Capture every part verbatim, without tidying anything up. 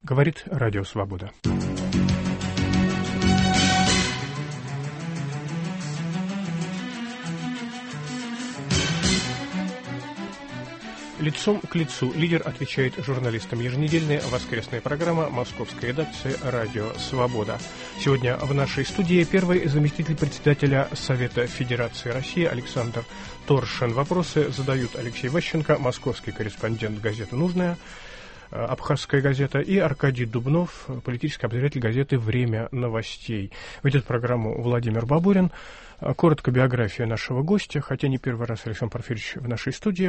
Говорит Радио Свобода. Лицом к лицу лидер отвечает журналистам. Еженедельная воскресная программа «Московская редакция» Радио Свобода. Сегодня в нашей студии первый заместитель председателя Совета Федерации России Александр Торшин. Вопросы задают Алексей Ващенко, московский корреспондент газеты «Нужная», Абхазская газета, и Аркадий Дубнов, политический обозреватель газеты «Время новостей». Ведет программу Владимир Бабурин. Коротко биография нашего гостя, хотя не первый раз Александр Порфирьевич в нашей студии.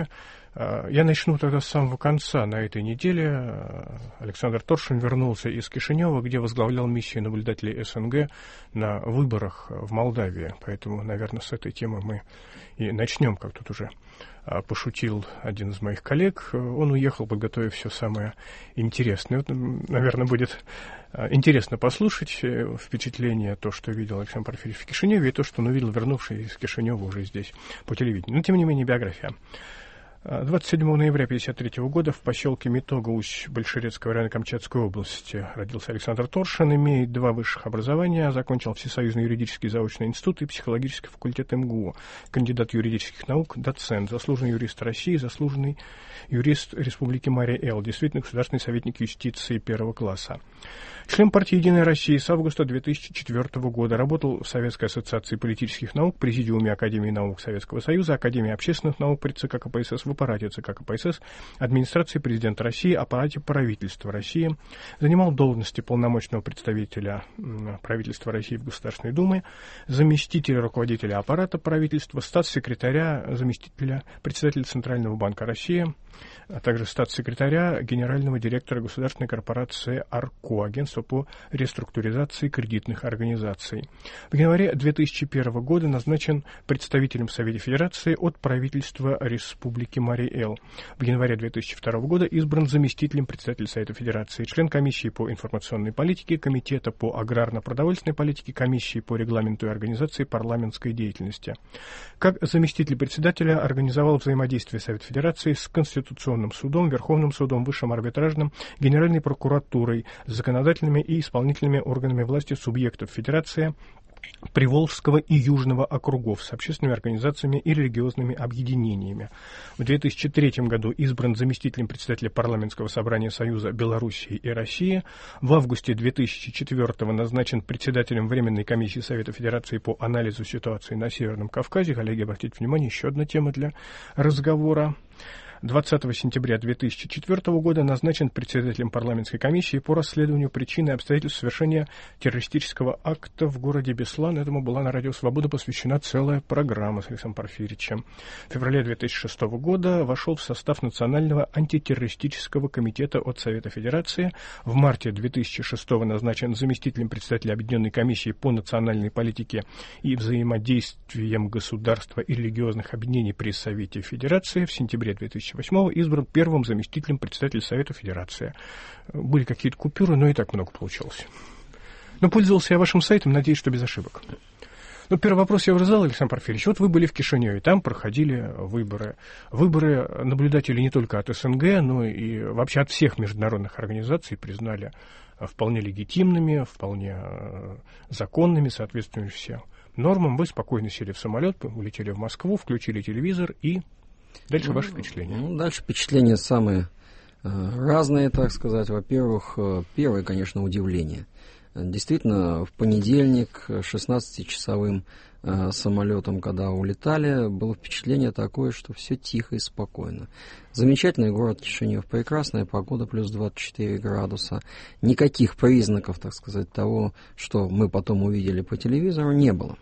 Я начну тогда с самого конца. На этой неделе Александр Торшин вернулся из Кишинева, где возглавлял миссию наблюдателей СНГ на выборах в Молдавии. Поэтому, наверное, с этой темы мы и начнем, как тут уже пошутил один из моих коллег. Он уехал, подготовив все самое интересное. Вот, наверное, будет интересно послушать впечатление, то, что видел Александр Порфирьевич в Кишиневе, и то, что он увидел, вернувшись из Кишинева уже здесь по телевидению. Но, тем не менее, биография. двадцать седьмого ноября тысяча девятьсот пятьдесят третьего года в поселке Митога Усть-Большерецкого района Камчатской области родился Александр Торшин, имеет два высших образования, закончил Всесоюзный юридический заочный институт и психологический факультет эм гэ у, кандидат юридических наук, доцент, заслуженный юрист России, заслуженный юрист Республики Марий-Эл, действительно государственный советник юстиции первого класса. Член партии «Единая Россия» с августа две тысячи четвёртого года. Работал в Советской ассоциации политических наук, Президиуме Академии наук Советского Союза, Академии общественных наук при ЦК КПСС, в аппарате ЦК КПСС, администрации президента России, аппарате правительства России. Занимал должности полномочного представителя правительства России в Государственной Думе, заместителя руководителя аппарата правительства, статс-секретаря, заместителя председателя Центрального банка России, а также статс-секретаря генерального директора государственной корпорации АРКО, агентства по реструктуризации кредитных организаций. В январе две тысячи первого года назначен представителем в Совете Федерации от правительства Республики Марий-Эл. В январе две тысячи второго года избран заместителем председателя Совета Федерации, член комиссии по информационной политике, комитета по аграрно-продовольственной политике, комиссии по регламенту и организации парламентской деятельности. Как заместитель председателя организовал взаимодействие Совета Федерации с Конституционным судом, Верховным судом, Высшим арбитражным, Генеральной прокуратурой, законодательными и исполнительными органами власти субъектов Федерации, Приволжского и Южного округов с общественными организациями и религиозными объединениями. В две тысячи третьем году избран заместителем председателя Парламентского собрания Союза Белоруссии и России. В августе две тысячи четвёртого назначен председателем Временной комиссии Совета Федерации по анализу ситуации на Северном Кавказе. Коллеги, обратите внимание, еще одна тема для разговора. двадцатого сентября две тысячи четвёртого года назначен председателем парламентской комиссии по расследованию причин и обстоятельств совершения террористического акта в городе Беслан. Этому была на Радио Свобода посвящена целая программа с Александром Порфирьевичем. В феврале две тысячи шестого года вошел в состав Национального антитеррористического комитета от Совета Федерации. В марте две тысячи шестого назначен заместителем председателя Объединенной комиссии по национальной политике и взаимодействием государства и религиозных объединений при Совете Федерации. В сентябре две тысячи восьмого избран первым заместителем председателя Совета Федерации. Были какие-то купюры, но и так много получилось. Но пользовался я вашим сайтом, надеюсь, что без ошибок. Ну, первый вопрос я уже задал, Александр Порфирьевич. Вот вы были в Кишиневе, там проходили выборы. Выборы наблюдателей не только от СНГ, но и вообще от всех международных организаций признали вполне легитимными, вполне законными, соответствующими всем нормам. Вы спокойно сели в самолет, улетели в Москву, включили телевизор и... Дальше ваши впечатления. Ну, дальше впечатления самые э, разные, так сказать. Во-первых, э, первое, конечно, удивление. Действительно, в понедельник шестнадцатичасовым э, самолетом, когда улетали, было впечатление такое, что все тихо и спокойно. Замечательный город Кишинев, прекрасная погода, плюс двадцать четыре градуса. Никаких признаков, так сказать, того, что мы потом увидели по телевизору, не было.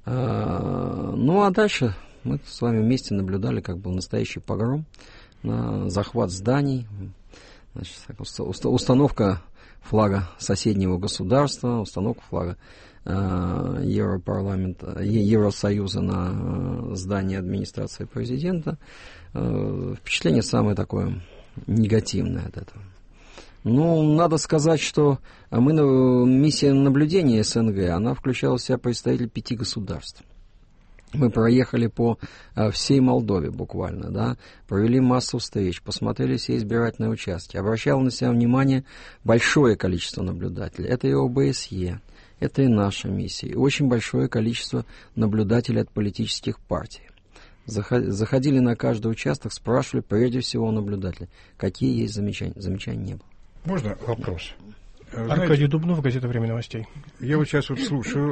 Э, ну, а дальше... Мы с вами вместе наблюдали, как был настоящий погром, на захват зданий, значит, установка флага соседнего государства, установка флага э, Европарламента, Евросоюза на здании администрации президента. Э, впечатление самое такое негативное от этого. Ну, надо сказать, что мы, миссия наблюдения СНГ, она включала в себя представителей пяти государств. Мы проехали по э, всей Молдове буквально, да, провели массу встреч, посмотрели все избирательные участки. Обращало на себя внимание большое количество наблюдателей. Это и ОБСЕ, это и наша миссия, и очень большое количество наблюдателей от политических партий. Заходили на каждый участок, спрашивали прежде всего у наблюдателей, какие есть замечания. Замечаний не было. Можно вопрос? Знаете, Аркадий Дубнов, газета «Время новостей». Я вот сейчас вот слушаю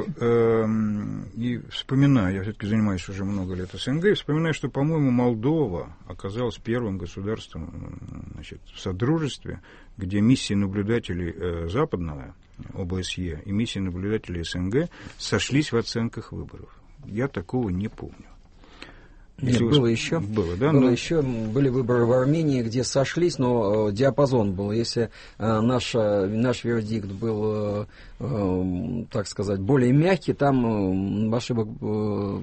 э, и вспоминаю, я все-таки занимаюсь уже много лет СНГ, и вспоминаю, что, по-моему, Молдова оказалась первым государством, значит, в Содружестве, где миссии наблюдателей э, западного ОБСЕ и миссии наблюдателей СНГ сошлись в оценках выборов. Я такого не помню. Нет, было еще, было, да, было но... еще, были выборы в Армении, где сошлись, но э, диапазон был. Если э, наш, наш вердикт был, э, э, так сказать, более мягкий, там э, ошибок э,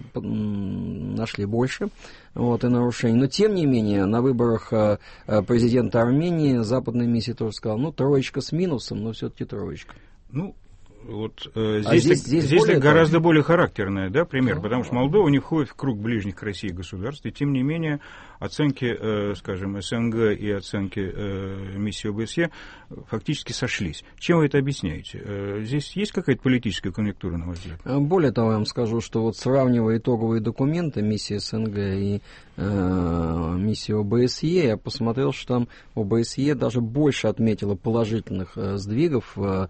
нашли больше, вот, и нарушений. Но, тем не менее, на выборах э, президента Армении западная миссия тоже сказала, ну, троечка с минусом, но все-таки троечка. Ну, вот э, здесь, а здесь, так, здесь, здесь более гораздо так? более характерный, да, пример, ну, потому что Молдова не входит в круг ближних к России государств, и тем не менее оценки, э, скажем, СНГ и оценки э, миссии ОБСЕ фактически сошлись. Чем вы это объясняете? Э, здесь есть какая-то политическая конъюнктура, на ваш взгляд? Более того, я вам скажу, что вот сравнивая итоговые документы миссии СНГ и э, миссии ОБСЕ, я посмотрел, что там ОБСЕ даже больше отметила положительных э, сдвигов э,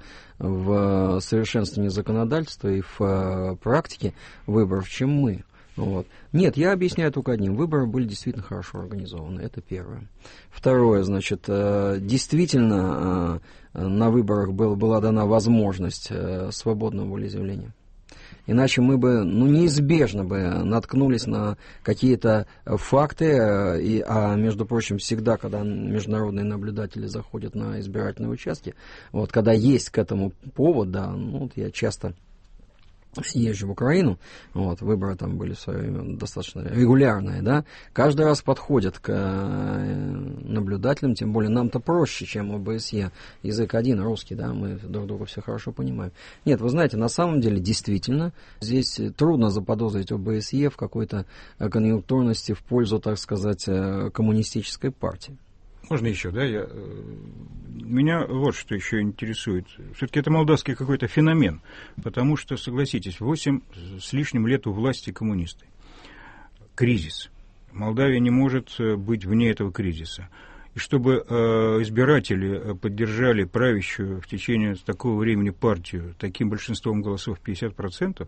в совершенствовании законодательства и в э, практике выборов, чем мы. Вот. Нет, я объясняю только одним. Выборы были действительно хорошо организованы. Это первое. Второе, значит, э, действительно э, на выборах был, была дана возможность э, свободного волеизъявления. Иначе мы бы, ну, неизбежно бы наткнулись на какие-то факты, и, а, между прочим, всегда, когда международные наблюдатели заходят на избирательные участки, вот, когда есть к этому повод, да, ну, вот я часто езжу в Украину, вот, выборы там были в свое время достаточно регулярные, да, каждый раз подходят к наблюдателям, тем более нам-то проще, чем ОБСЕ, язык один, русский, да, мы друг друга все хорошо понимаем. Нет, вы знаете, на самом деле, действительно, здесь трудно заподозрить ОБСЕ в какой-то конъюнктурности в пользу, так сказать, коммунистической партии. Можно еще, да? Я, меня вот что еще интересует. Все-таки это молдавский какой-то феномен, потому что, согласитесь, восемь с лишним лет у власти коммунисты. Кризис. Молдавия не может быть вне этого кризиса. И чтобы э, избиратели поддержали правящую в течение такого времени партию таким большинством голосов пятьдесят процентов,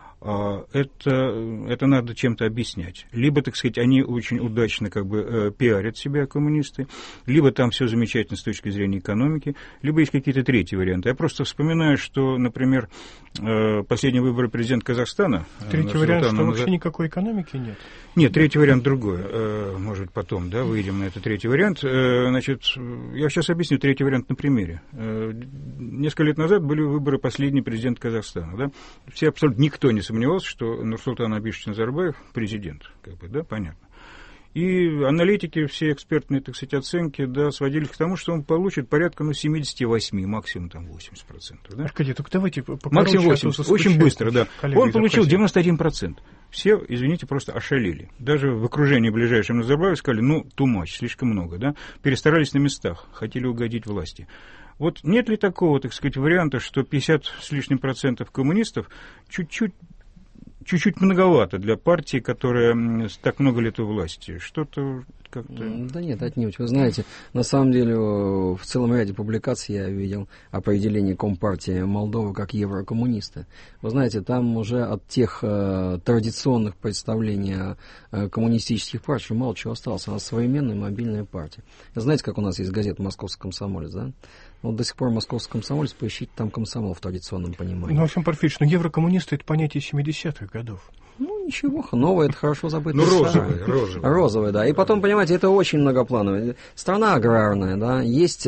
Это, это надо чем-то объяснять. Либо, так сказать, они очень удачно как бы пиарят себя, коммунисты, либо там все замечательно с точки зрения экономики, либо есть какие-то третьи варианты. Я просто вспоминаю, что, например, последние выборы президента Казахстана... Третий вариант, что вообще никакой экономики нет? Нет, третий вариант другой. Может, потом, да, выйдем на этот третий вариант. Значит, я сейчас объясню третий вариант на примере. Несколько лет назад были выборы последний президент Казахстана, да? Все абсолютно никто не сомневался, что Нурсултан Абишевич Назарбаев президент, как бы, да, понятно. И аналитики, все экспертные, так сказать, оценки, да, сводились к тому, что он получит порядка, ну, семьдесят восемь, максимум там восемьдесят процентов. Да? Аркадий, только давайте покороче. Максимум восемьдесят, очень быстро, да. Он получил девяносто один процент. Все, извините, просто ошалели. Даже в окружении ближайшем Назарбаева сказали, ну, too much, слишком много, да. Перестарались на местах, хотели угодить власти. Вот нет ли такого, так сказать, варианта, что пятьдесят с лишним процентов коммунистов чуть-чуть чуть-чуть многовато для партии, которая так много лет у власти? Что-то как-то... Да нет, отнюдь. Вы знаете, на самом деле в целом ряде публикаций я видел определение Компартии Молдовы как еврокоммуниста. Вы знаете, там уже от тех э, традиционных представлений о э, коммунистических партиях мало чего осталось. Она современная мобильная партия. Знаете, как у нас есть газета «Московский комсомолец», да? Вот до сих пор «Московский комсомолец», поищите там комсомол в традиционном понимании. Ну, Артем Порфирьевич, ну еврокоммунисты — это понятие семидесятых годов. Ну, ничего, новое, это хорошо забытое. Ну, розовое, розовое. Розовое, да. И потом, понимаете, это очень многоплановое. Страна аграрная, да, есть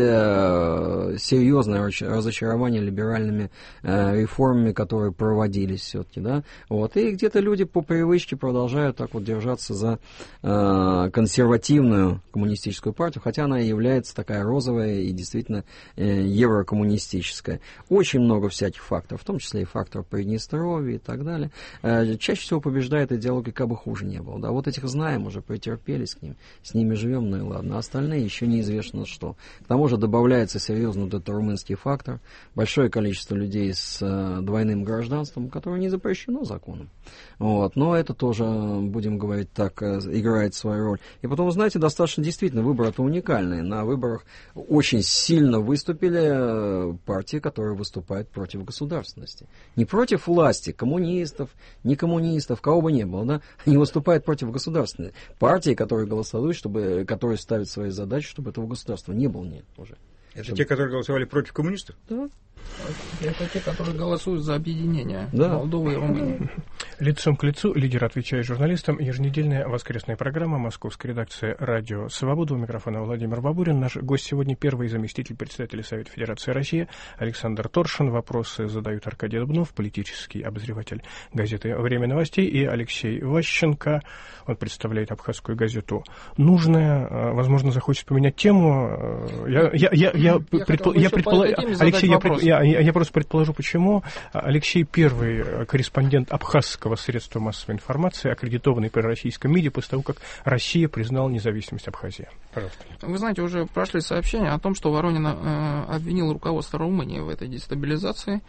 э, серьезное разочарование либеральными э, реформами, которые проводились все-таки, да. Вот. И где-то люди по привычке продолжают так вот держаться за э, консервативную коммунистическую партию, хотя она и является такая розовая и действительно э, еврокоммунистическая. Очень много всяких факторов, в том числе и фактор Приднестровья и так далее. Э, чаще всего побеждает побеждает идеология, как бы хуже не было. Да, вот этих знаем, уже претерпелись к ним, с ними живем, ну и ладно. Остальные еще неизвестно что. К тому же добавляется серьезно вот этот румынский фактор. Большое количество людей с э, двойным гражданством, которое не запрещено законом. Вот. Но это тоже, будем говорить так, э, играет свою роль. И потом, вы знаете, достаточно действительно выборы-то уникальные. На выборах очень сильно выступили партии, которые выступают против государственности. Не против власти, коммунистов, не коммунистов, кого бы ни было, да? Они выступают против государственности. Партии, которые голосуют, чтобы, которые ставят свои задачи, чтобы этого государства не было нет уже. Это чтобы... те, которые голосовали против коммунистов? Да. Это те, которые голосуют за объединение да. Молдовы и Румынии. Лицом к лицу лидер отвечает журналистам. Еженедельная воскресная программа московской редакции «Радио Свобода». У микрофона Владимир Бабурин. Наш гость сегодня первый заместитель председателя Совета Федерации России Александр Торшин. Вопросы задают Аркадий Дубнов, политический обозреватель газеты «Время новостей», и Алексей Ващенко. Он представляет абхазскую газету «Нужная». Возможно, захочет поменять тему. Я, я, я, я, предпол... я предполагаю... Алексей, я, пред... я, я просто предположу, почему. Алексей первый корреспондент абхазского средства массовой информации, аккредитованный при российском МИДе, после того, как Россия признала независимость Абхазии. Пожалуйста. Вы знаете, уже прошли сообщения о том, что Воронин э, обвинил руководство Румынии в этой дестабилизации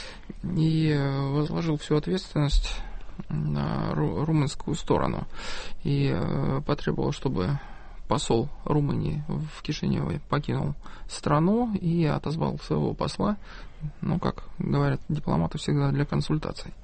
и возложил всю ответственность на ру- румынскую сторону. И э, потребовал, чтобы посол Румынии в Кишиневе покинул страну и отозвал своего посла, ну, как говорят дипломаты, всегда для консультаций.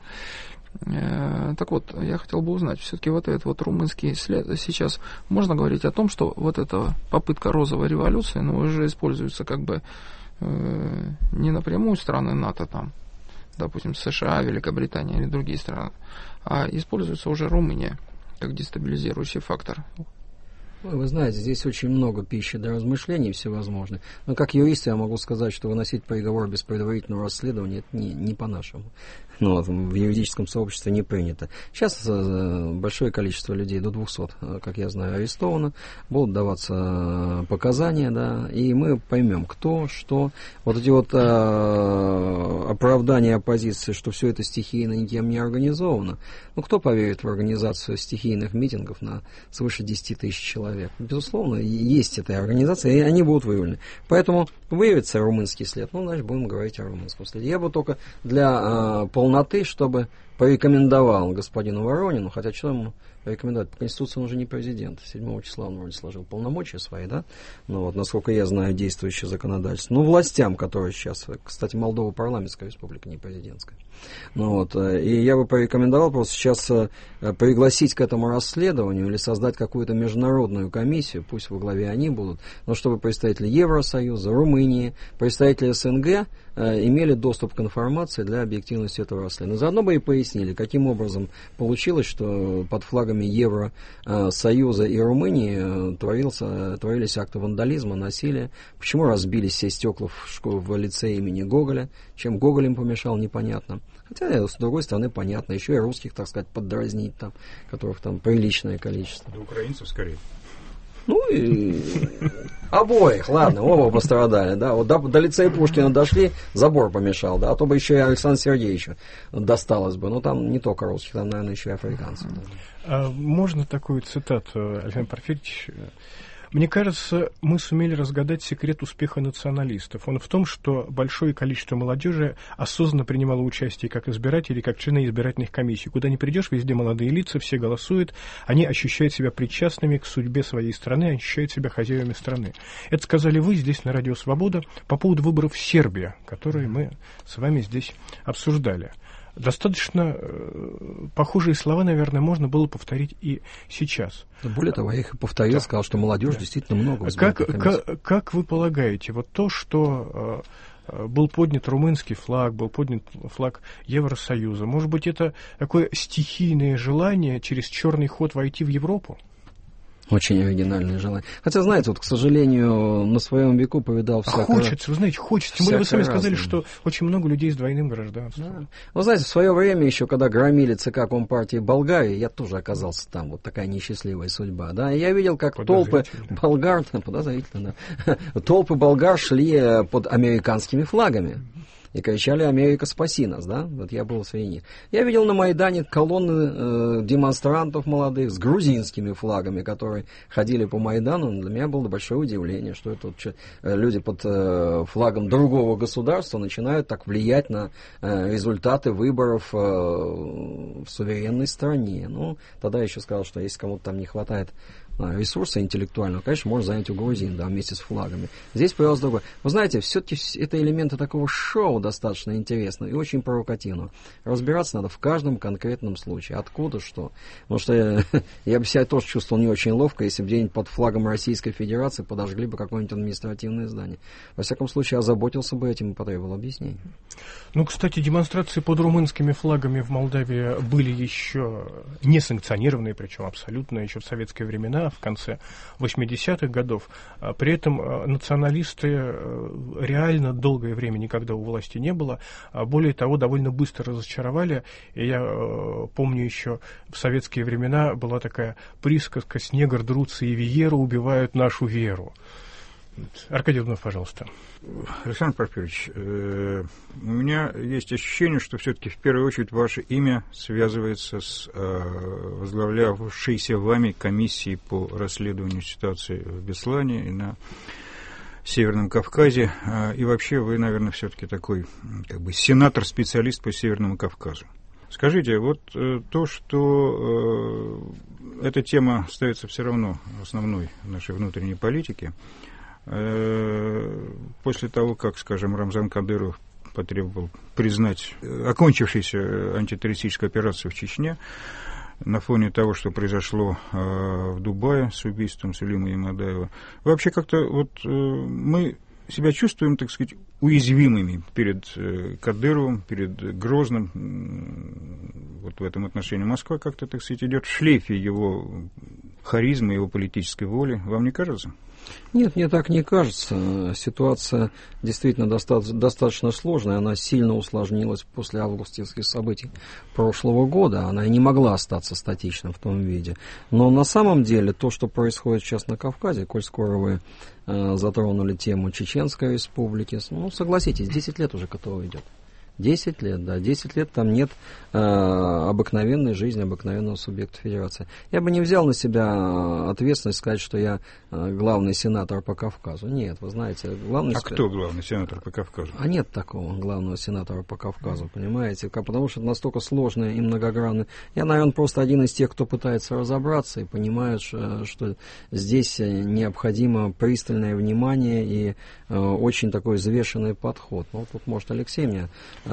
Э, так вот, я хотел бы узнать, все-таки вот этот вот румынский след, сейчас можно говорить о том, что вот эта попытка розовой революции, ну, уже используется как бы э, не напрямую страны НАТО, там, допустим, США, Великобритания или другие страны, а используется уже Румыния как дестабилизирующий фактор. Вы знаете, здесь очень много пищи для размышлений всевозможных. Но как юрист я могу сказать, что выносить приговор без предварительного расследования это не, не по-нашему. Ну, вот, в юридическом сообществе не принято. Сейчас э, большое количество людей, до двухсот, как я знаю, арестовано, будут даваться показания, да, и мы поймем, кто, что. Вот эти вот э, оправдания оппозиции, что все это стихийно никем не организовано. Ну, кто поверит в организацию стихийных митингов на свыше десяти тысяч человек? Безусловно, есть эта организация, и они будут выявлены. Поэтому выявится румынский след, ну, значит, будем говорить о румынском следе. Я бы только для э, полноты, чтобы порекомендовал господину Воронину, хотя что ему рекомендовать? По Конституции он уже не президент. седьмого числа он вроде сложил полномочия свои, да? Ну вот, насколько я знаю, действующее законодательство. Ну, властям, которые сейчас, кстати, Молдова парламентская республика, не президентская. Ну вот, и я бы порекомендовал просто сейчас пригласить к этому расследованию или создать какую-то международную комиссию, пусть во главе они будут, но чтобы представители Евросоюза, Румынии, представители СНГ имели доступ к информации для объективности этого расследования. Заодно бы и пояснили, каким образом получилось, что под флагами Евросоюза и Румынии творился, творились акты вандализма, насилия, почему разбились все стекла в, школе, в лицее имени Гоголя, чем Гоголь им помешал, непонятно. Хотя, с другой стороны, понятно, еще и русских, так сказать, поддразнить там, которых там приличное количество. Да украинцев скорее. Ну и обоих, ладно, оба пострадали, да, вот до, до лицея Пушкина дошли, забор помешал, да, а то бы еще и Александру Сергеевичу досталось бы, но там не только русских, там, наверное, еще и африканцев. Да. А можно такую цитату, Александр Порфирьевич? Мне кажется, мы сумели разгадать секрет успеха националистов. Он в том, что большое количество молодежи осознанно принимало участие как избиратели, как члены избирательных комиссий. Куда ни придешь, везде молодые лица, все голосуют, они ощущают себя причастными к судьбе своей страны, ощущают себя хозяевами страны. Это сказали вы здесь на Радио Свобода по поводу выборов в Сербии, которые мы с вами здесь обсуждали. Достаточно э, похожие слова, наверное, можно было повторить и сейчас. Более того, я их и повторил, да. Сказал, что молодежь да. действительно много. Как, как, как вы полагаете, вот то, что э, был поднят румынский флаг, был поднят флаг Евросоюза, может быть, это такое стихийное желание через черный ход войти в Европу? Очень оригинальное желание. Хотя, знаете, вот, к сожалению, на своем веку повидал всякое... Хочется, вы знаете, хочется. Тем более вы сами сказали, что очень много людей с двойным гражданством. Да. Вы знаете, в свое время еще, когда громили ЦК Компартии Болгарии, я тоже оказался там, вот такая несчастливая судьба, да, и я видел, как толпы болгар, подозрительно, да, толпы болгар шли под американскими флагами. и кричали «Америка, спаси нас», да? Вот я был среди них. Я видел на Майдане колонны э, демонстрантов молодых с грузинскими флагами, которые ходили по Майдану. Для меня было большое удивление, что это вот, э, люди под э, флагом другого государства начинают так влиять на э, результаты выборов э, в суверенной стране. Ну, тогда я еще сказал, что если кому-то там не хватает ресурса интеллектуального, конечно, можно занять у грузин, да, вместе с флагами. Здесь появилось другое. Вы знаете, все-таки это элементы такого шоу достаточно интересного и очень провокативного. Разбираться надо в каждом конкретном случае. Откуда, что. Потому что я, я бы себя тоже чувствовал не очень ловко, если бы где-нибудь под флагом Российской Федерации подожгли бы какое-нибудь административное здание. Во всяком случае, озаботился бы этим и потребовал объяснений. Ну, кстати, демонстрации под румынскими флагами в Молдавии были еще несанкционированные, причем абсолютно еще в советские времена, в конце восьмидесятых годов. При этом националисты реально долгое время никогда у власти не было. Более того, довольно быстро разочаровали. И я помню еще в советские времена была такая присказка «Снегр, Друци и Виера убивают нашу веру». Аркадий Иванов, пожалуйста. Александр Порфирьевич, э, у меня есть ощущение, что все-таки в первую очередь ваше имя связывается с э, возглавлявшейся вами комиссией по расследованию ситуации в Беслане и на Северном Кавказе. Э, и вообще вы, наверное, все-таки такой как бы сенатор-специалист по Северному Кавказу. Скажите, вот э, то, что э, эта тема остается все равно основной нашей внутренней политики, после того, как, скажем, Рамзан Кадыров потребовал признать окончившуюся антитеррористическую операцию в Чечне на фоне того, что произошло в Дубае с убийством Сулеймана Имадаева, вообще как-то вот мы себя чувствуем, так сказать, уязвимыми перед Кадыровым, перед Грозным. Вот в этом отношении Москва как-то, так сказать, идет в шлейфе его харизмы, его политической воли. Вам не кажется? Нет, мне так не кажется. Ситуация действительно доста- достаточно сложная. Она сильно усложнилась после августовских событий прошлого года. Она и не могла остаться статичной в том виде. Но на самом деле то, что происходит сейчас на Кавказе, коль скоро вы э, затронули тему Чеченской республики, ну, согласитесь, десять лет уже которого идет. Десять лет, да, десять лет там нет э, обыкновенной жизни, обыкновенного субъекта федерации. Я бы не взял на себя ответственность сказать, что я э, главный сенатор по Кавказу. Нет, вы знаете, главный... А кто главный сенатор по Кавказу? А нет такого главного сенатора по Кавказу, понимаете, потому что это настолько сложное и многогранное. Я, наверное, просто один из тех, кто пытается разобраться и понимает, что, что здесь необходимо пристальное внимание и э, очень такой взвешенный подход. Ну, тут, может, Алексей меня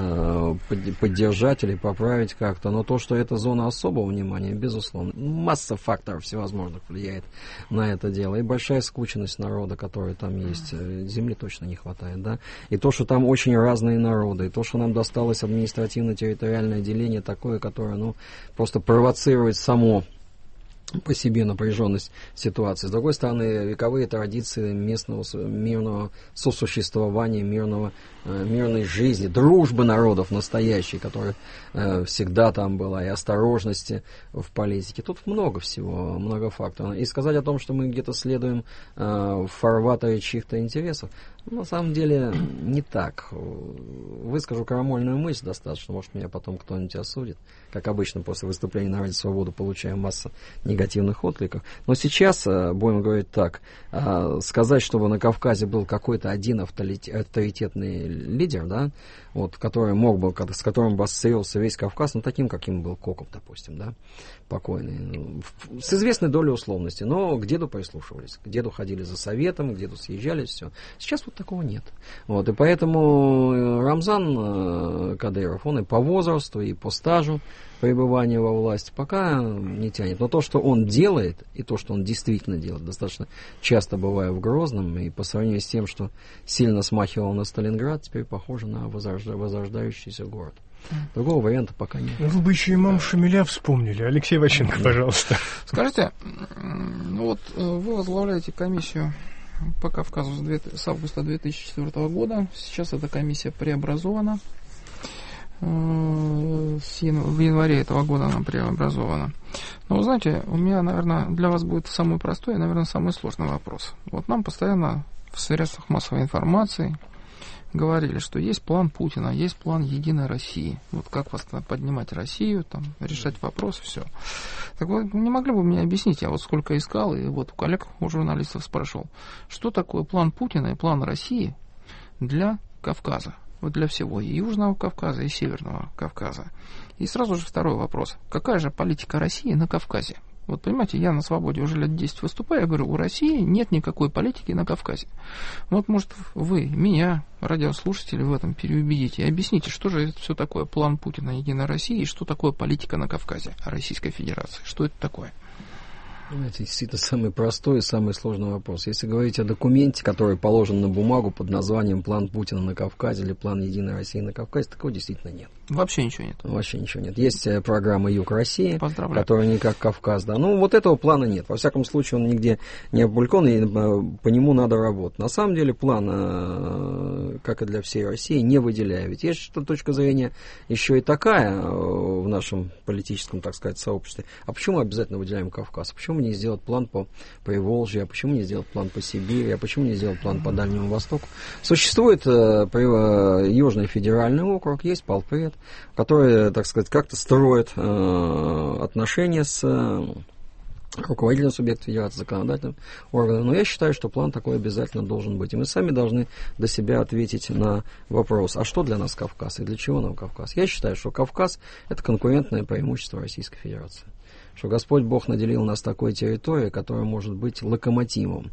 поддержать или поправить как-то, но то, что это зона особого внимания, безусловно, масса факторов всевозможных влияет на это дело, и большая скученность народа, которая там есть, земли точно не хватает, да, и то, что там очень разные народы, и то, что нам досталось административно-территориальное деление такое, которое, ну, просто провоцирует само по себе напряженность ситуации. С другой стороны, вековые традиции местного мирного сосуществования, мирного, э, мирной жизни, дружбы народов настоящей, которая э, всегда там была, и осторожности в политике. Тут много всего, много факторов. И сказать о том, что мы где-то следуем э, в фарватере чьих-то интересов, на самом деле не так. Выскажу крамольную мысль достаточно, может, меня потом кто-нибудь осудит. Как обычно, после выступления на Радио Свободу получаем массу негативных откликов. Но сейчас, будем говорить так, сказать, чтобы на Кавказе был какой-то один авторитетный лидер, да, вот, который мог бы, с которым бы ассоциировался весь Кавказ, ну, таким, каким был Кокоб, допустим, да, покойный, с известной долей условности, но к деду прислушивались, к деду ходили за советом, к деду съезжались, все. Сейчас вот такого нет. Вот, и поэтому Рамзан Кадыров, он и по возрасту, и по стажу пребывания во власти пока не тянет. Но то, что он делает, и то, что он действительно делает, достаточно часто бывая в Грозном, и по сравнению с тем, что сильно смахивал на Сталинград, теперь похоже на возрожда- возрождающийся город. Другого варианта пока нет. Вы бы еще имам Шамиля вспомнили. Алексей Ващенко, пожалуйста. Скажите, ну вот вы возглавляете комиссию по Кавказу с августа две тысячи четвёртого года. Сейчас эта комиссия преобразована. В январе этого года она преобразована. Но вы знаете, у меня, наверное, для вас будет самый простой и, наверное, самый сложный вопрос. Вот нам постоянно в средствах массовой информации говорили, что есть план Путина, есть план Единой России. Вот как вас поднимать Россию, там, решать вопросы, все. Так вы не могли бы мне объяснить, я вот сколько искал, и вот у коллег, у журналистов спрашивал, что такое план Путина и план России для Кавказа? Вот для всего, и Южного Кавказа, и Северного Кавказа. И сразу же второй вопрос. Какая же политика России на Кавказе? Вот понимаете, я на «Свободе» уже лет десять выступаю, я говорю, у России нет никакой политики на Кавказе. Вот, может, вы меня, радиослушатели, в этом переубедите и объясните, что же это все такое план Путина Единой России и что такое политика на Кавказе Российской Федерации. Что это такое? Это действительно самый простой и самый сложный вопрос. Если говорить о документе, который положен на бумагу под названием «План Путина на Кавказе» или «План Единой России на Кавказе», такого действительно нет. Вообще ничего нет? Вообще ничего нет. Есть программа «Юг России», которая не как Кавказ. Да. Ну, вот этого плана нет. Во всяком случае, он нигде не опубликован, и по нему надо работать. На самом деле, план, как и для всей России, не выделяя. Ведь есть что точка зрения еще и такая в нашем политическом, так сказать, сообществе. А почему мы обязательно выделяем Кавказ? Почему не сделать план по Приволжью, а почему не сделать план по Сибири, а почему не сделать план по Дальнему Востоку? Существует э, э, Южный федеральный округ, есть полпред, который, так сказать, как-то строит э, отношения с э, руководителем субъекта федерации, законодательным органом. Но я считаю, что план такой обязательно должен быть. И мы сами должны для себя ответить на вопрос, а что для нас Кавказ и для чего нам Кавказ? Я считаю, что Кавказ – это конкурентное преимущество Российской Федерации. Что Господь Бог наделил нас такой территорией, которая может быть локомотивом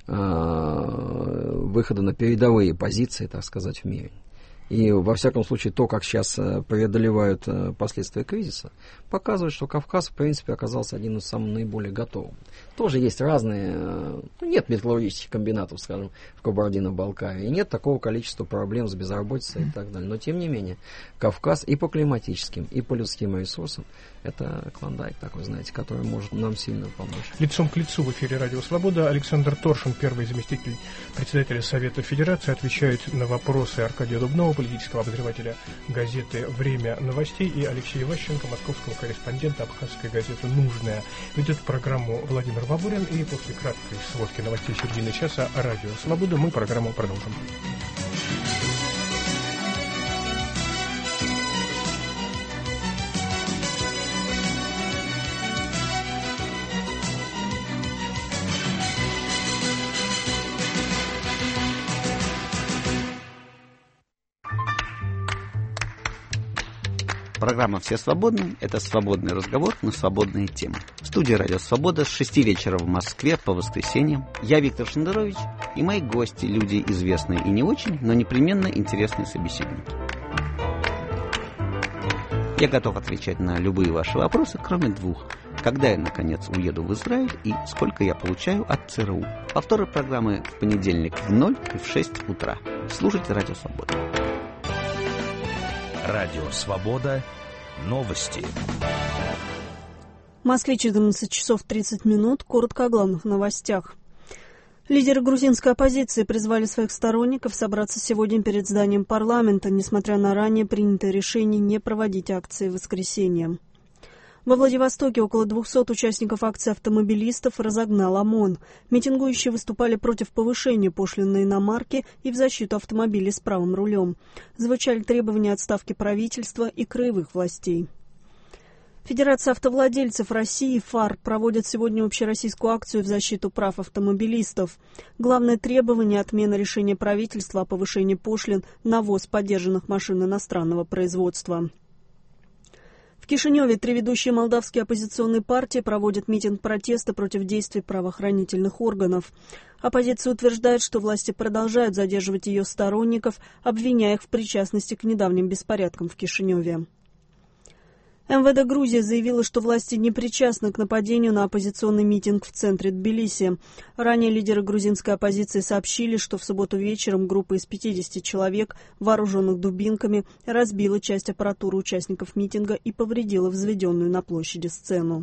э, выхода на передовые позиции, так сказать, в мире. И, во всяком случае, то, как сейчас преодолевают последствия кризиса, показывает, что Кавказ, в принципе, оказался одним из самых наиболее готовых. Тоже есть разные... Ну, нет металлургических комбинатов, скажем, в Кабардино-Балкарии, нет такого количества проблем с безработицей и так далее. Но, тем не менее, Кавказ и по климатическим, и по людским ресурсам это клондайк такой, знаете, который может нам сильно помочь. Лицом к лицу в эфире «Радио Свобода» Александр Торшин, первый заместитель председателя Совета Федерации, отвечает на вопросы Аркадия Дубнова, политического обозревателя газеты «Время новостей», и Алексея Ващенко, московского корреспондента абхазской газеты «Нужная». Ведет программу Владимир Бабурин, и после краткой сводки новостей середины часа «Радио Свобода» мы программу продолжим. Программа «Все свободны» – это свободный разговор на свободные темы. В студии «Радио Свобода» с шести вечера в Москве по воскресеньям я, Виктор Шендерович, и мои гости, люди известные и не очень, но непременно интересные собеседники. Я готов отвечать на любые ваши вопросы, кроме двух. Когда я, наконец, уеду в Израиль и сколько я получаю от ЦРУ. Повторы программы в понедельник в ноль и в шесть утра. Слушайте «Радио Свобода». Радио Свобода. Новости. В Москве четырнадцать часов тридцать минут. Коротко о главных новостях. Лидеры грузинской оппозиции призвали своих сторонников собраться сегодня перед зданием парламента, несмотря на ранее принятое решение не проводить акции в воскресенье. Во Владивостоке около двухсот участников акции автомобилистов разогнал ОМОН. Митингующие выступали против повышения пошлин на иномарки и в защиту автомобилей с правым рулем. Звучали требования отставки правительства и краевых властей. Федерация автовладельцев России ФАР проводит сегодня общероссийскую акцию в защиту прав автомобилистов. Главное требование – отмена решения правительства о повышении пошлин на ввоз подержанных машин иностранного производства. В Кишиневе три ведущие молдавские оппозиционные партии проводят митинг протеста против действий правоохранительных органов. Оппозиция утверждает, что власти продолжают задерживать ее сторонников, обвиняя их в причастности к недавним беспорядкам в Кишиневе. МВД Грузии заявила, что власти не причастны к нападению на оппозиционный митинг в центре Тбилиси. Ранее лидеры грузинской оппозиции сообщили, что в субботу вечером группа из пятидесяти человек, вооруженных дубинками, разбила часть аппаратуры участников митинга и повредила взведенную на площади сцену.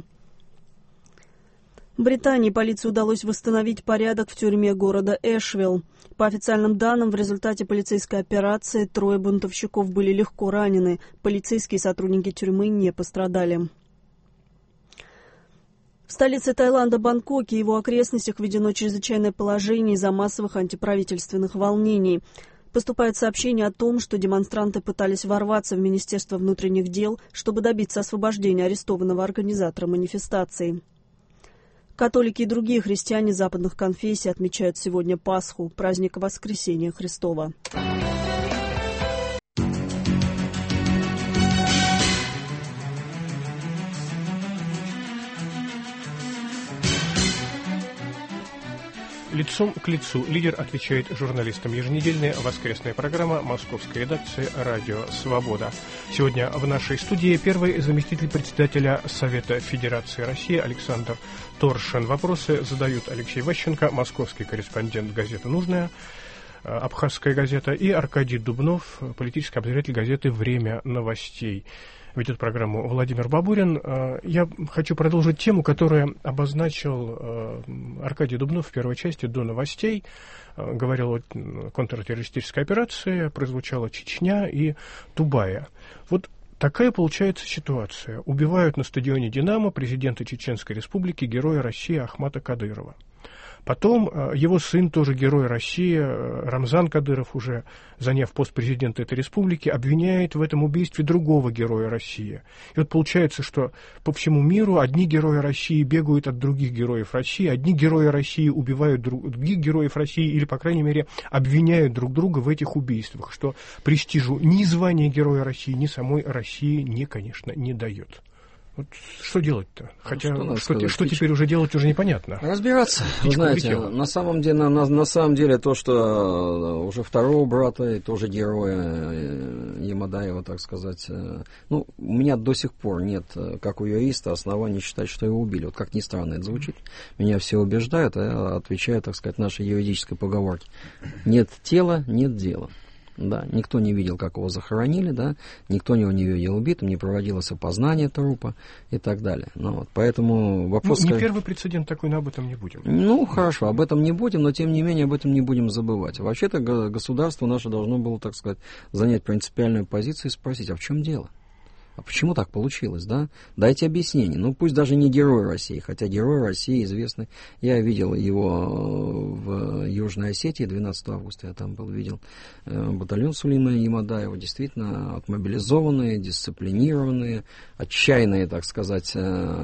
В Британии полиции удалось восстановить порядок в тюрьме города Эшвилл. По официальным данным, в результате полицейской операции трое бунтовщиков были легко ранены. Полицейские сотрудники тюрьмы не пострадали. В столице Таиланда Бангкоке и его окрестностях введено чрезвычайное положение из-за массовых антиправительственных волнений. Поступает сообщение о том, что демонстранты пытались ворваться в Министерство внутренних дел, чтобы добиться освобождения арестованного организатора манифестации. Католики и другие христиане западных конфессий отмечают сегодня Пасху, праздник Воскресения Христова. Лицом к лицу лидер отвечает журналистам. Еженедельная воскресная программа московской редакции «Радио Свобода». Сегодня в нашей студии первый заместитель председателя Совета Федерации России Александр Торшин. Вопросы задают Алексей Ващенко, московский корреспондент газеты «Нужная», абхазская газета, и Аркадий Дубнов, политический обозреватель газеты «Время новостей». Ведет программу Владимир Бабурин. Я хочу продолжить тему, которую обозначил Аркадий Дубнов в первой части до новостей. Говорил о контртеррористической операции, прозвучала Чечня и Тубая. Вот такая получается ситуация. Убивают на стадионе «Динамо» президента Чеченской Республики, героя России Ахмата Кадырова. Потом его сын, тоже герой России, Рамзан Кадыров, уже заняв пост президента этой республики, обвиняет в этом убийстве другого героя России. И вот получается, что по всему миру одни герои России бегают от других героев России, одни герои России убивают других героев России, или, по крайней мере, обвиняют друг друга в этих убийствах, что престижу ни звания героя России, ни самой России не, конечно, не дает. Вот что делать-то? Хотя что, что, что теперь уже делать, уже непонятно. Разбираться. Вы знаете, на самом, деле, на, на самом деле то, что уже второго брата и тоже героя Ямадаева, так сказать, ну, у меня до сих пор нет, как у юриста, оснований считать, что его убили. Вот как ни странно это звучит. Меня все убеждают, а я отвечаю, так сказать, нашей юридической поговорке. Нет тела, нет дела. Да, никто не видел, как его захоронили, да, никто его не видел убитым, не проводилось опознание трупа и так далее. Ну, вот, поэтому вопрос... Ну, не первый прецедент такой, но об этом не будем. Ну, хорошо, об этом не будем, но тем не менее об этом не будем забывать. Вообще-то государство наше должно было, так сказать, занять принципиальную позицию и спросить, а в чем дело? А почему так получилось, да? Дайте объяснение. Ну, пусть даже не герой России, хотя герой России известный. Я видел его в Южной Осетии, двенадцатого августа я там был, видел батальон Сулеймана Ямадаева, действительно отмобилизованные, дисциплинированные, отчаянные, так сказать,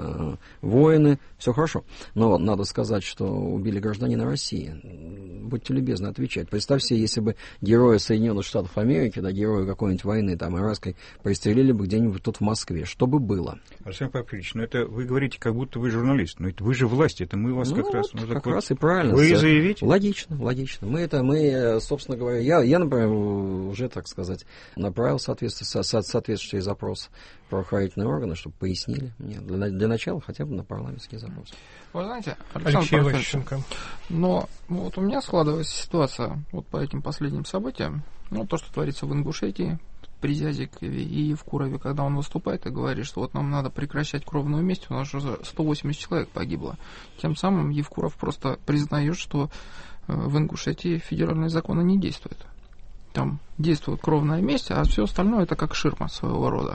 воины. Все хорошо. Но надо сказать, что убили гражданина России. Будьте любезны отвечать. Представьте себе, если бы героя Соединенных Штатов Америки, да, героя какой-нибудь войны, там, иракской, пристрелили бы где-нибудь тут в Москве. Что бы было? Александр Павлович, ну это вы говорите, как будто вы журналист. Но это вы же власть, это мы вас ну, как раз... Вот, ну, как вот раз и правильно. Вы заявите? Логично, логично. Мы это, мы, собственно говоря, я, я например, уже, так сказать, направил соответствующий, соответствующий запрос в правоохранительные органы, чтобы пояснили мне. Для, для начала хотя бы на парламентский запрос. Вы знаете, Алексей Ващенко. Но вот у меня складывается ситуация вот по этим последним событиям. Ну, то, что творится в Ингушетии, при Зязикове и в Курове, когда он выступает и говорит, что вот нам надо прекращать кровную месть, у нас уже сто восемьдесят человек погибло. Тем самым Евкуров просто признает, что в Ингушетии федеральные законы не действуют. Там действует кровная месть, а все остальное это как ширма своего рода.